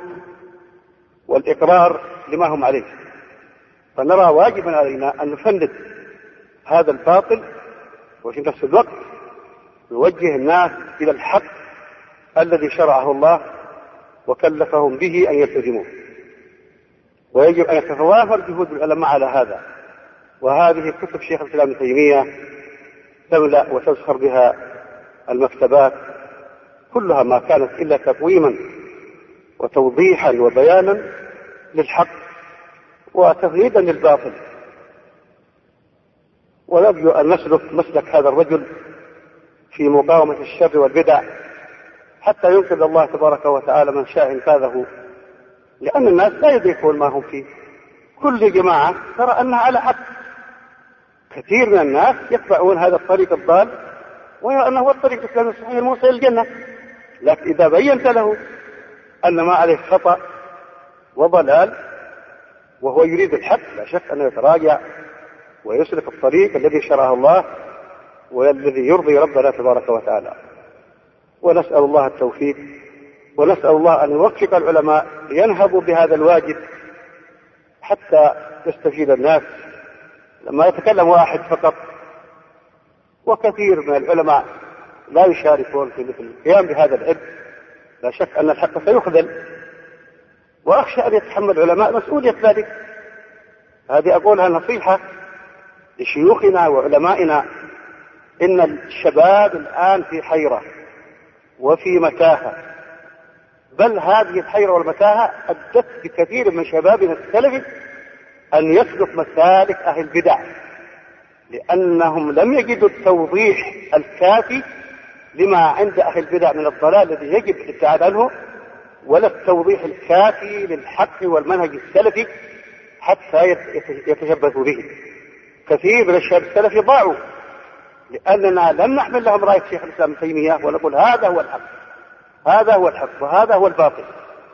والإقرار لما هم عليه، فنرى واجبا علينا أن نفند هذا الباطل، وفي نفس الوقت نوجه الناس إلى الحق الذي شرعه الله وكلفهم به أن يلتزموه. ويجب أن يتوافر جهود العلماء على هذا، وهذه كتب شيخ الإسلام ابن تيمية تملأ وتزخر بها المكتبات كلها ما كانت إلا تقويما وتوضيحا وبيانا للحق وتغييدا للباطل، ونرجو أن نسلك مسلك هذا الرجل في مقاومة الشر والبدع حتى ينقذ الله تبارك وتعالى من شاء إنقاذه، لأن الناس لا يدركون ما هم فيه. كل جماعة ترى أنها على حق، كثير من الناس يتبعون هذا الطريق الضال ويرى أنه هو الطريق الإسلامي الصحيح الموصل إلى الجنة، لكن إذا بينت له أن ما عليه خطأ وضلال وهو يريد الحق، لا شك أنه يتراجع ويسلك الطريق الذي شرعه الله والذي يرضي ربنا تبارك وتعالى. ونسأل الله التوفيق، ونسأل الله أن يوفق العلماء لينهضوا بهذا الواجب حتى يستفيد الناس. لما يتكلم واحد فقط، وكثير من العلماء لا يشاركون في القيام بهذا العبء، لا شك أن الحق سيخذل، وأخشى أن يتحمل العلماء مسؤولية ذلك. هذه أقولها نصيحة لشيوخنا وعلمائنا. إن الشباب الآن في حيرة وفي متاهة، بل هذه الحيرة والمتاهة أدت بكثير من شبابنا السلفي أن يسلك مسالك أهل البدع، لأنهم لم يجدوا التوضيح الكافي لما عند أهل البدع من الضلال الذي يجب الابتعاد عنه، ولا التوضيح الكافي للحق والمنهج السلفي حتى يتشبثوا به. كثير من الشباب السلفي ضاعوا لأننا لم نحمل لهم راية شيخ الإسلام ابن تيمية ونقول هذا هو الحق، هذا هو الحق وهذا هو الباطل.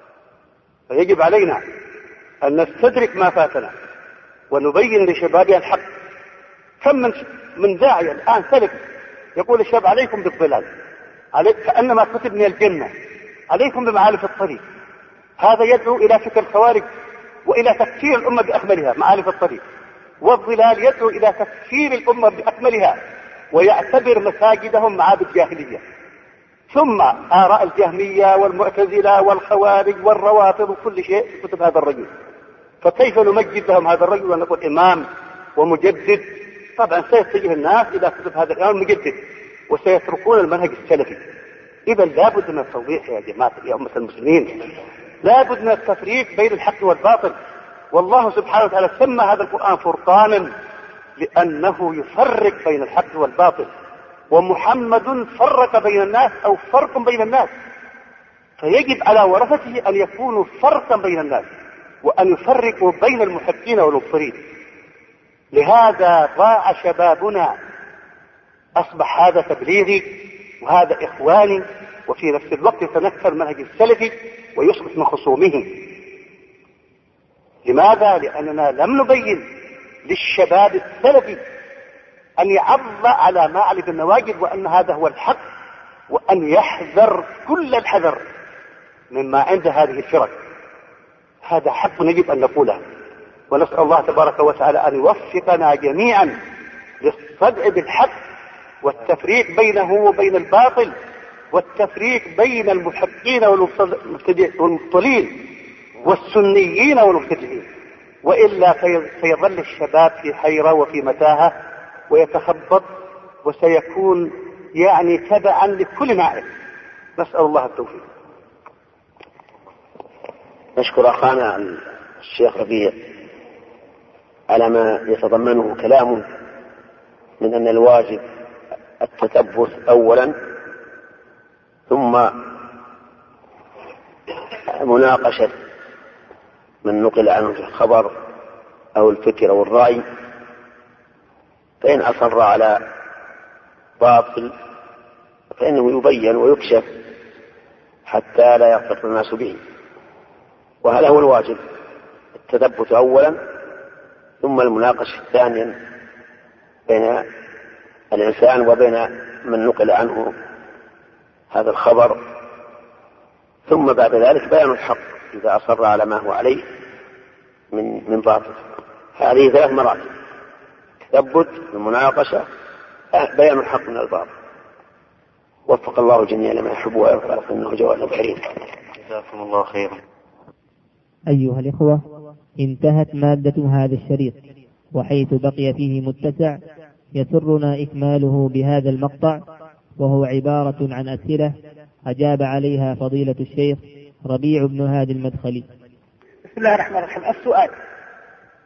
فيجب علينا أن نستدرك ما فاتنا ونبين لشبابنا الحق. كم من من داعية الآن سلف يقول الشباب عليكم بالضلال، عليك كأنما كتبني الجنة، عليكم بمعالف الطريق. هذا يدعو إلى فكر الخوارج وإلى تكفير الأمة بأكملها، معالف الطريق. والضلال يدعو إلى تكفير الأمة بأكملها ويعتبر مساجدهم معابد جاهلية. ثم آراء الجهمية والمعتزلة والخوارج والروافض وكل شيء في كتب هذا الرجل. فكيف نمجد لهم هذا الرجل ونقول إمام ومجدد؟ طبعا سيتجه الناس إلى كتب هذا الإمام المجدد وسيتركون المنهج السلفي. إذا لابد من التوضيح يا جماعة يا أمة المسلمين، لابد من التفريق بين الحق والباطل. والله سبحانه وتعالى سمى هذا القرآن فرقانا لأنه يفرق بين الحق والباطل، ومحمد فرق بين الناس أو فرق بين الناس، فيجب على ورثته أن يكونوا فرقا بين الناس وأن يفرقوا بين المحقين والمبصرين. لهذا ضاع شبابنا، أصبح هذا تبليغي وهذا إخواني، وفي نفس الوقت يتنكر المنهج السلفي ويصبح من خصومه. لماذا؟ لأننا لم نبين للشباب السلفي أن يعض على معالف النواجذ وأن هذا هو الحق، وأن يحذر كل الحذر مما عند هذه الفرق. هذا حق يجب أن نقوله، ونسأل الله تبارك وتعالى أن يوفقنا جميعا للصدع بالحق والتفريق بينه وبين الباطل، والتفريق بين المحقين والمبطلين والسنيين والمبتدعين، وإلا سيظل الشباب في حيرة وفي متاهة ويتخبط وسيكون يعني تبعا لكل نائب. نسأل الله التوفيق. نشكر أخانا الشيخ ربيع على ما يتضمنه كلامه من أن الواجب التثبت أولا، ثم مناقشة من نقل عنه في الخبر أو الفكر أو الرأي، فإن أصر على باطل فإنه يبين ويكشف حتى لا يغتر الناس به. وهذا هو الواجب، التثبت أولا ثم المناقشة ثانيا بين الإنسان وبين من نقل عنه هذا الخبر، ثم بعد ذلك بيان الحق إذا أصر على ما هو عليه من من باطل. هذه ثلاث مراتب: تثبت، المناقشة، بيان الحق من الباطل. وفق الله جميعا لما يحب ويرضى، إنه جواد كريم. جزاكم الله خيرا. أيها الإخوة، انتهت مادة هذا الشريط، وحيث بقي فيه متسع يسرنا إكماله بهذا المقطع، وهو عبارة عن أسئلة أجاب عليها فضيلة الشيخ ربيع بن هادي المدخلي. بسم الله الرحمن الرحيم. السؤال: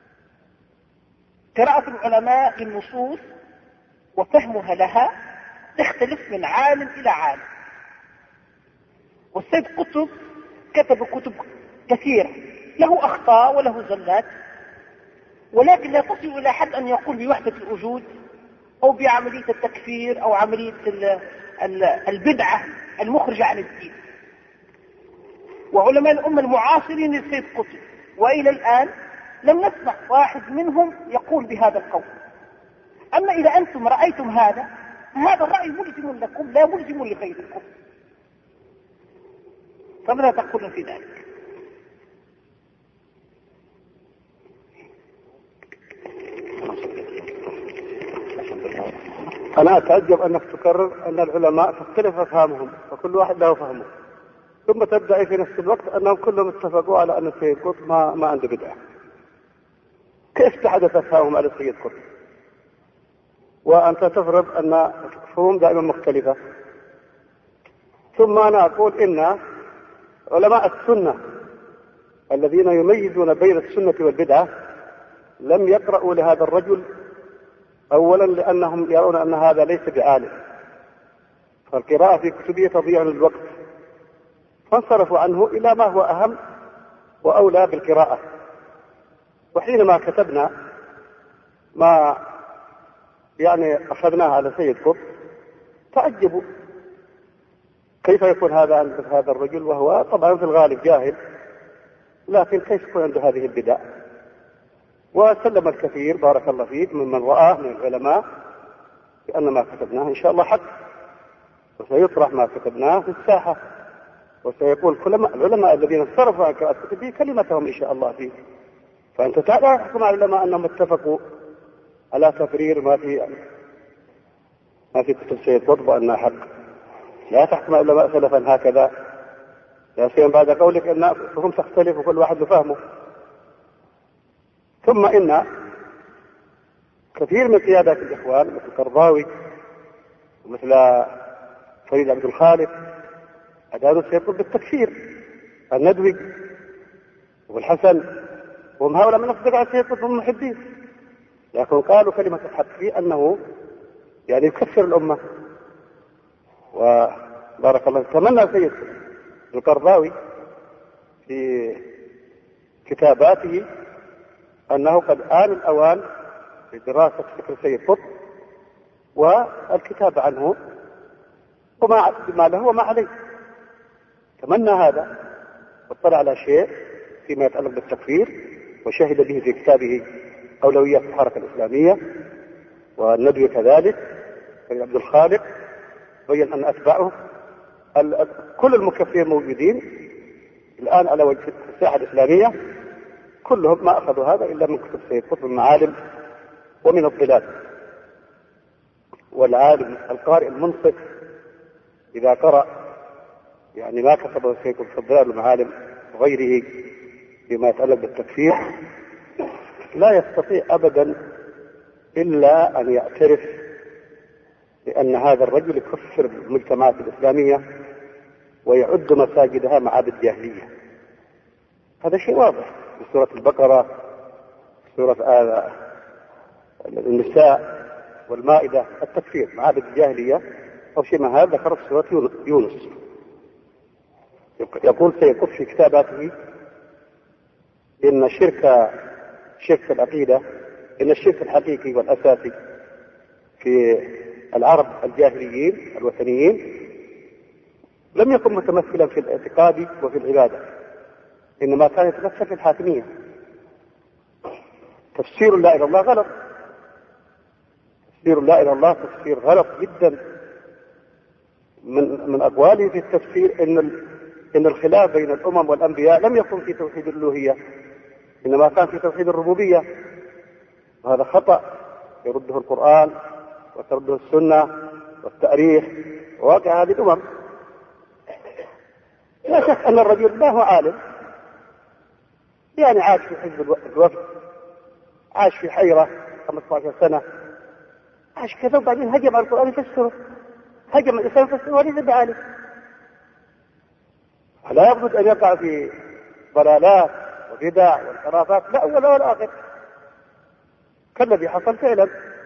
قراءة العلماء للنصوص وفهمها لها تختلف من عالم إلى عالم. والسيد قطب كتب كتب كثيرة، له أخطاء وله زلات، ولكن لا تصل إلى حد أن يقول بوحدة الوجود أو بعملية التكفير أو عملية البدعة المخرجة عن الدين. وعلماء الأمة المعاصرين للسيد قطب وإلى الآن لم نسمع واحد منهم يقول بهذا القول. أما إذا أنتم رأيتم هذا، هذا الرأي ملزم لكم لا ملزم لغيركم، فماذا تقولون في ذلك؟ أنا أتعجب أنك تكرر أن العلماء تختلف أفهامهم وكل واحد له فهمه، ثم تبدأ في نفس الوقت أنهم كلهم اتفقوا على أن السيد قطب ما, ما عنده بدعة. كيف تحدث أفهامهم على السيد قطب وأنت تفرض أن فهم دائما مختلفة؟ ثم أنا أقول إن علماء السنة الذين يميزون بين السنة والبدعة لم يقرأوا لهذا الرجل، أولا لأنهم يرون أن هذا ليس بعالم، فالقراءة في كتبه تضيع الوقت، فانصرفوا عنه إلى ما هو أهم وأولى بالقراءة. وحينما كتبنا ما يعني أخذناه على سيد قطب تعجبوا كيف يكون هذا عند هذا الرجل وهو طبعا في الغالب جاهل، لكن كيف يكون عنده هذه البدع؟ وسلم الكثير بارك الله فيك ممن رآه من العلماء بأن ما كتبناه إن شاء الله حق، وسيطرح ما كتبناه في الساحة، وسيقول العلماء الذين انصرفوا عن قراءة كتبه كلمتهم إن شاء الله فيه. فأنت تعالى تحكم على العلماء أنهم اتفقوا على تفرير ما في ما في كتب سيد قطب أنها حق. لا تحكم على العلماء سلفا هكذا، لا سيما بعد قولك أن فهم تختلف وكل واحد بفهمه. ثم إن كثير من قيادات الإخوان مثل القرضاوي ومثل فريد عبد الخالق أدانوا السيد قطب بالتكفير، الندوي والحسن وهم هؤلاء من أصدقاء على السيد قطب المحبين، لكن قالوا كلمة الحق فيه أنه يعني يكفر الأمة. وبارك الله تمنى السيد القرضاوي في كتاباته أنه قد آن الأوان لدراسة فكر السيد قطب والكتاب عنه وما ما له وما عليه. تمنى هذا واطلع على شيء فيما يتعلق بالتكفير وشهد به في كتابه أولويات الحركة الإسلامية، والندوي كذلك فريد عبد الخالق بين أن أتباعه كل المكفرين موجودين الآن على وجه الساحة الإسلامية كلهم ما أخذوا هذا إلا من كتب سيد قطب المعالم ومن الضلال. والعالم القارئ المنصف إذا قرأ يعني ما كتبه سيد قطب في الضلال والمعالم وغيره بما يتعلق بالتكفير لا يستطيع أبدا إلا أن يعترف بأن هذا الرجل يكفر المجتمعات الإسلامية ويعد مساجدها معابد جاهلية. هذا شيء واضح في سورة البقرة، سورة آه النساء والمائدة، التكفير معابد الجاهلية أو شيء ما هذا ذكر في سورة يونس. يقول سيد قطب في كتاباته إن الشرك شرك في العقيدة، إن الشرك الحقيقي والأساسي في العرب الجاهليين الوثنيين لم يكن متمثلا في الاعتقاد وفي العبادة، إنما كان يتمثل في الحاكمية. تفسير لا إله إلا الله غلط، تفسير لا إله إلا الله تفسير غلط جدا. من من أقواله في التفسير إن إن الخلاف بين الأمم والأنبياء لم يكن في توحيد الألوهية، إنما كان في توحيد الربوبية، وهذا خطأ يرده القرآن وترده السنة والتاريخ وواقع هذه الأمم. لا شك أن الرجل ما هو عالم، يعني عاش في حزب الوفد، عاش في حيرة خمسة عشر سنة، عاش كذا وبعدين هجم على القرآن يفسره، هجم الإسلام يفسره وليس بعالم. لا يبد أن يقع في ضلالات وبدع والخرافات لا أول ولا آخر. كالذي حصل فعلا،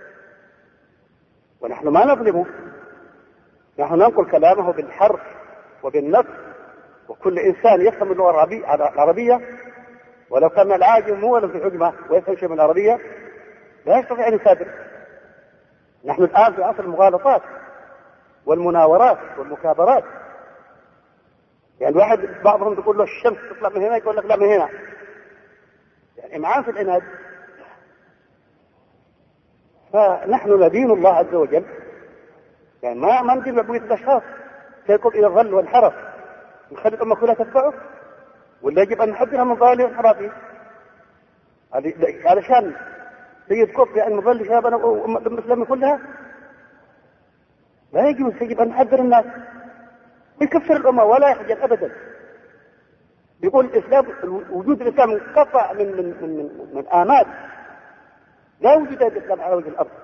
ونحن ما نظلمه، نحن ننقل كلامه بالحرف وبالنص، وكل إنسان يفهم اللغة العربية ولو كان العاجم هو في عجمة ويفهم شيء من العربية لا يستطيع أن يسابق. نحن الآن في عصر المغالطات والمناورات والمكابرات، يعني واحد بعضهم تقول له الشمس تطلع من هنا يقول لك لا من هنا، يعني إمعان في العناد. فنحن ندين الله عز وجل، يعني ما ما ندين بعبوية الأشخاص سيكون إلى الظل والحرف نخلي الأمة كلها تتبعه، ولا يجب أن نحذرها من ضلاله وانحرافه علشان سيد قطب بأن نضل شبابنا والمسلمين كلها؟ لا يجوز، يجب أن نحذر الناس، يكفر الأمة ولا يحجر أبدا. يقول الإسلام وجود الإسلام انقطع من من من من, من آمال، لا وجود الإسلام على وجه الأرض،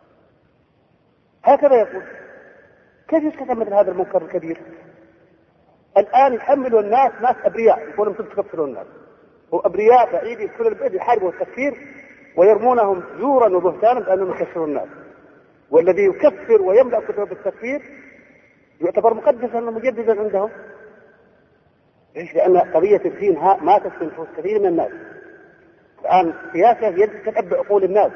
هكذا يقول. كيف يسكت مثل هذا المنكر الكبير؟ الآن يحملوا الناس ناس أبرياء، يقولون أنتم تكفروا الناس، وأبرياء بعيد كل البلد يحاربوا التكفير ويرمونهم زورا وبهتانا بأنهم يكفرون الناس، والذي يكفر ويملأ كتبه بالتكفير يعتبر مقدسا ومجددا عندهم. ليش؟ لأن قضية الدين ماتت في نفوس كثير من الناس. الآن سياسة تلعب بعقول الناس،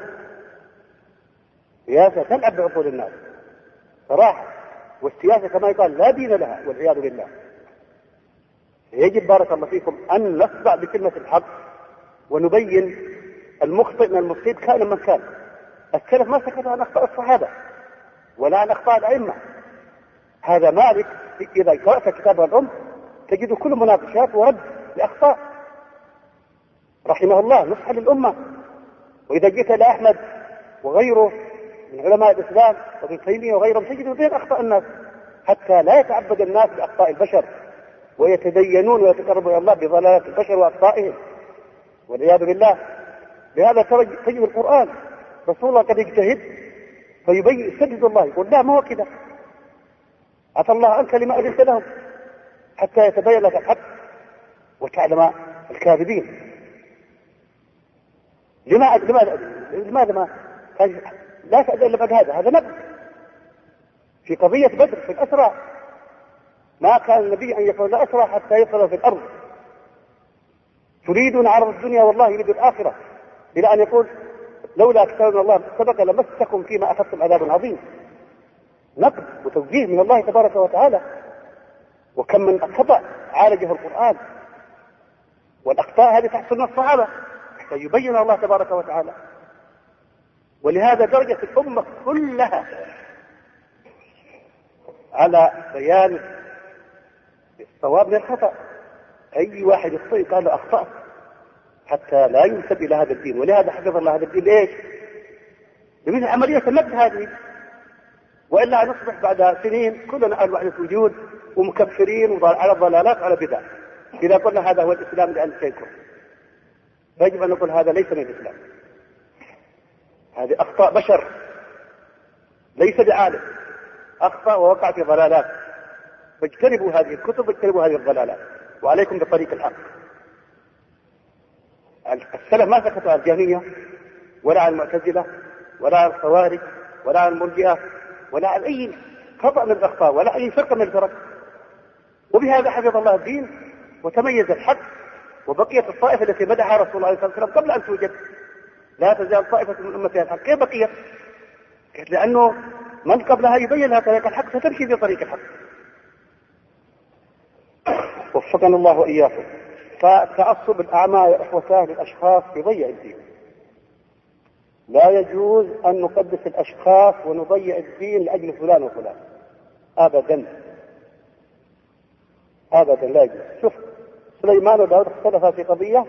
سياسة تلعب بعقول الناس صراحة، والسياسة كما يقال لا دين لها والعياذ بالله. يجب بارك الله فيكم أن نصدع بكلمة الحق ونبين المخطئ من المصيب كائنا من كان. السلف ما سكتوا عن أخطاء الصحابة ولا عن أخطاء الأئمة. هذا مالك إذا قرأت كتاب الأم تجد كل مناقشات ورد لأخطاء رحمه الله نصح للأمة. وإذا جئت إلى أحمد وغيره من علماء الإسلام وابن تيمية وغيرهم تجد بين أخطاء الناس، حتى لا يتعبد الناس بأخطاء البشر ويتدينون ويتقربوا إلى الله بضلالات البشر وأخطائهم والعياذ بالله. لهذا تجد القرآن رسول الله قد يجتهد فيبين يسدد الله، يقول لا ما هو كذا، عفى الله عنك لما أذنت لهم حتى يتبين لك الحق وتعلم الكاذبين. لماذا لماذا لماذا ما لا تأذن إلا بعد هذا؟ هذا نبذ في قضية بدر في الأسرى، ما كان النبي أن يكون الأسرى حتى يصل في الأرض، تريدون عرض الدنيا والله يريد الآخرة، إلى أن يقول لولا كتاب من الله سبق لمسكم فيما أخذتم عذاب عظيم. نقد وتوجيه من الله تبارك وتعالى. وكم من خطأ عالجه القرآن، والأخطاء هذه تحصل من الصحابة فيبين الله تبارك وتعالى. ولهذا درجة الأمة كلها على بيان الصواب من الخطأ. أي واحد يخطئ قال له أخطأت حتى لا ينسب إلى هذا الدين. ولهذا حفظ الله هذا الدين ليش؟ لمن عملية المد هذه، وإلا نصبح بعد سنين كلنا أهل وحدة وجود ومكفرين على الضلالات وعلى بدع. إذا قلنا هذا هو الإسلام لأن شيكم، فيجب أن نقول هذا ليس من الإسلام، هذه أخطاء بشر ليس بعالم، أخطأ ووقع في ضلالات. فاجتنبوا هذه الكتب واجتنبوا هذه الضلالات، وعليكم بطريق الحق. السلف ما سكتوا على الجهمية ولا على المعتزلة ولا على الخوارج ولا على المرجئة ولا على أي خطأ من الأخطاء ولا أي فرقة من الفرق. وبهذا حفظ الله الدين وتميز الحق، وبقيت الطائفة التي مدحها رسول الله صلى الله عليه وسلم قبل أن توجد. لا تزال طائفة من أمتها الحق. كيف بقيت؟ لأنه من قبلها يبين لها طريق الحق فتمشي في طريق الحق. وفقنا الله وإياكم. فتعصب الأعمى يا إخوتاه للأشخاص يضيع الدين. لا يجوز أن نقدس الأشخاص ونضيع الدين لأجل فلان وفلان أبدا أبدا لا يجوز. شوف سليمان وداود اختلفا في قضية،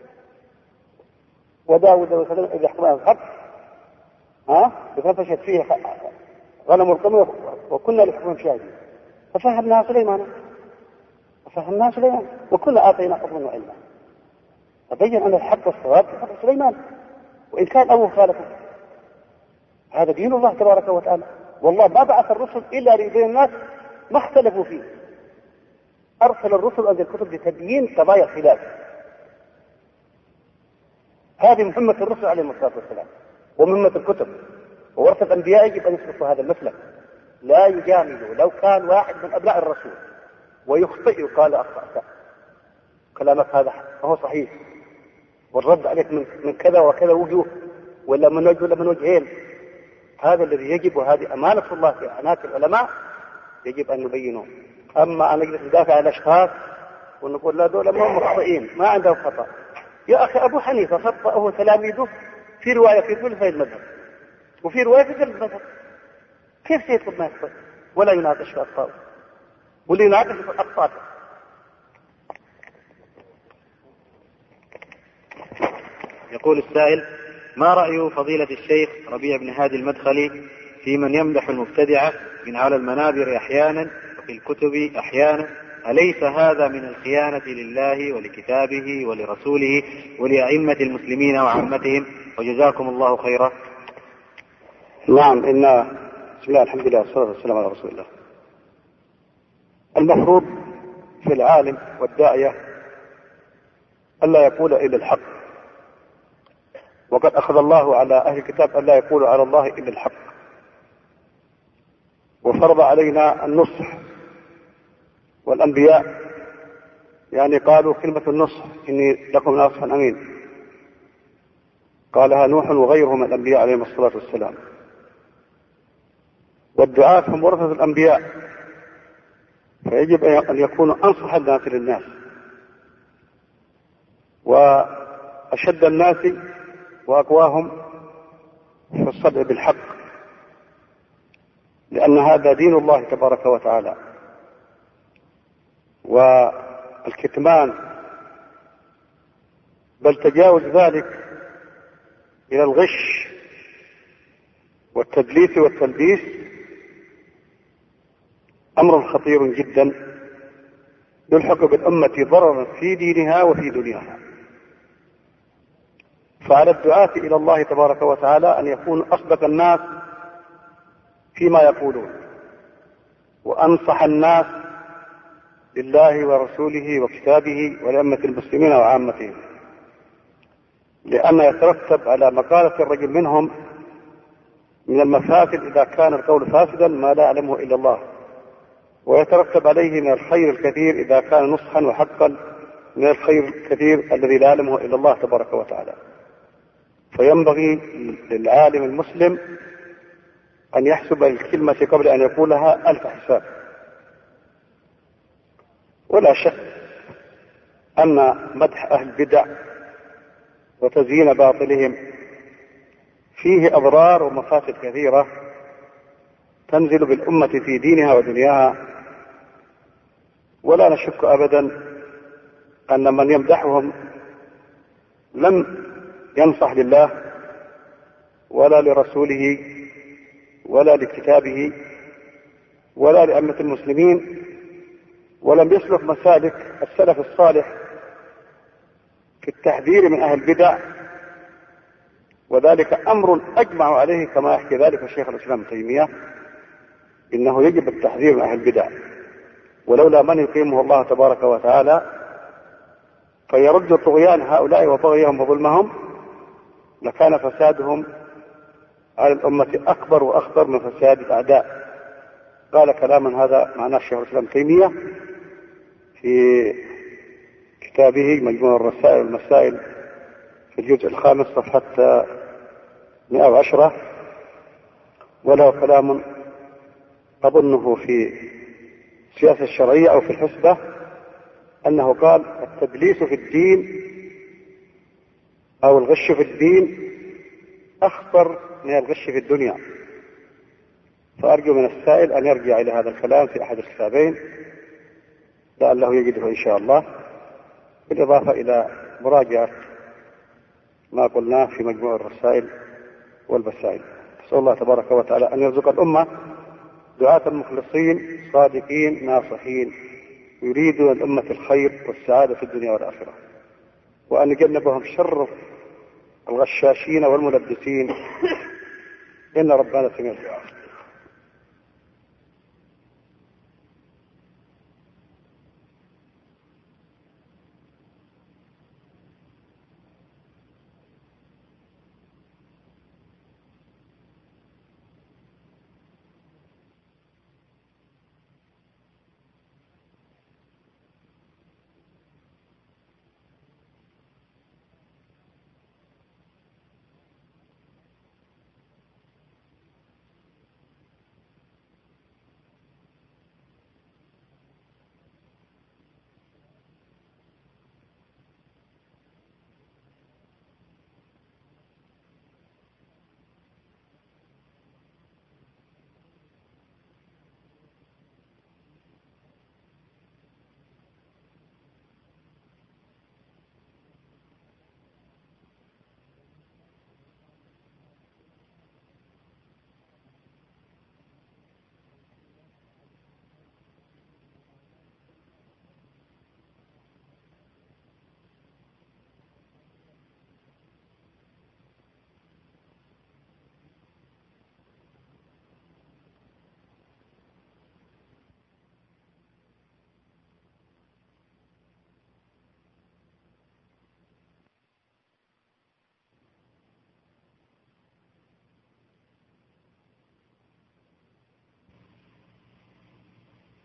وداود وسليمان إذا يحكمان الحق ها ففشت فيه غنم القوم وكنا لحكم شاهدين، ففهمناها سليمان ففهمناها سليمان وكنا آتينا حكما وعلما. فبين أن الحق والصواب في حق سليمان وإن كان أبوه خالفه. هذا دين الله تبارك وتعالى، والله ما بعث الرسل إلا ليبين الناس ما اختلفوا فيه. أرسل الرسل أنزل الكتب لتبيين قضايا الخلاف. هذه مهمة الرسل عليه الصلاة والسلام. ومهمة الكتب وورثة الأنبياء يجب أن يسلكوا هذا المسلك، لا يجاملوا. لو كان واحد من أبناء الرسول ويخطئ يقال أخطأت، كلامك هذا هو صحيح، والرد عليك من, من كذا وكذا وجوه، ولا من وجه ولا من وجهين. هذا الذي يجب، وهذه أمانة الله في أعناق العلماء، يجب أن نبينه. أما أن نجلس ندافع عن الأشخاص ونقول لا دول ما هم مخطئين، ما عندهم خطأ. يا أخي أبو حنيفة خطأه تلاميذه في رواية في كل فيض المذهب، وفي رواية في كل المذهب. كيف سيطلب ما يخطئ ولا يناقش في أخطائه، واللي يناقش في أخطاءه؟ يقول السائل: ما رأي فضيلة الشيخ ربيع بن هادي المدخلي في من يمدح المبتدعة من على المنابر أحيانا وفي الكتب أحيانا؟ أليس هذا من الخيانة لله ولكتابه ولرسوله ولأئمة المسلمين وعامتهم؟ وجزاكم الله خيرا. نعم، إن بسم الله الحمد لله والصلاة والسلام على رسول الله. المفروض في العالم والداعية ألا يقول إلا الحق، وقد أخذ الله على أهل الكتاب ألا يقولوا على الله إلا الحق، وفرض علينا النصح. والأنبياء يعني قالوا كلمة النصح: إني لكم ناصح أمين، قالها نوح وغيره من الأنبياء عليهم الصلاة والسلام. والدعاة هم ورثة الأنبياء، فيجب أن يكونوا أنصح الناس للناس وأشد الناس وأقواهم في الصدع بالحق، لأن هذا دين الله تبارك وتعالى. والكتمان بل تجاوز ذلك إلى الغش والتدليس والتلبيس أمر خطير جدا يلحق بالأمة ضررا في دينها وفي دنياها. فعلى الدعاة إلى الله تبارك وتعالى أن يكونوا أصدق الناس فيما يقولون، وأنصح الناس لله ورسوله وكتابه ولأمة المسلمين وعامتهم، لأن يترتب على مقالة الرجل منهم من المفاسد إذا كان القول فاسدا ما لا يعلمه إلا الله، ويترتب عليه من الخير الكثير إذا كان نصحا وحقا من الخير الكثير الذي لا يعلمه إلا الله تبارك وتعالى. فينبغي للعالم المسلم أن يحسب الكلمة قبل أن يقولها ألف حساب. ولا شك أن مدح أهل البدع وتزيين باطلهم فيه أضرار ومفاسد كثيرة تنزل بالأمة في دينها ودنياها. ولا نشك أبدا أن من يمدحهم لم ينصح لله ولا لرسوله ولا لكتابه ولا لأمة المسلمين، ولم يسلك مسالك السلف الصالح في التحذير من أهل البدع، وذلك أمر أجمع عليه كما يحكي ذلك الشيخ الإسلام ابن تيمية، إنه يجب التحذير من أهل البدع، ولولا من يقيمه الله تبارك وتعالى فيرد طغيان هؤلاء وطغيهم وظلمهم لكان فسادهم على الأمة أكبر وأخطر من فساد الأعداء. قال كلاما هذا معناه الشيخ الإسلام ابن تيمية في كتابه مجموع الرسائل والمسائل في الجزء الخامس صفحة مئة وعشرة، وله كلام أظنه في السياسة الشرعية أو في الحسبة، أنه قال: التدليس في الدين أو الغش في الدين أخطر من الغش في الدنيا. فأرجو من السائل أن يرجع إلى هذا الكلام في أحد الكتابين لعله يجده إن شاء الله، بالإضافة إلى مراجعة ما قلناه في مجموع الرسائل والبسائل. نسأل الله تبارك وتعالى أن يرزق الأمة دعاة مخلصين صادقين ناصحين يريدون الأمة الخير والسعادة في الدنيا والآخرة، وأن يجنبهم شر الغشاشين والملبسين، إن ربنا سميع الدعاء.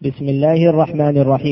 بسم الله الرحمن الرحيم.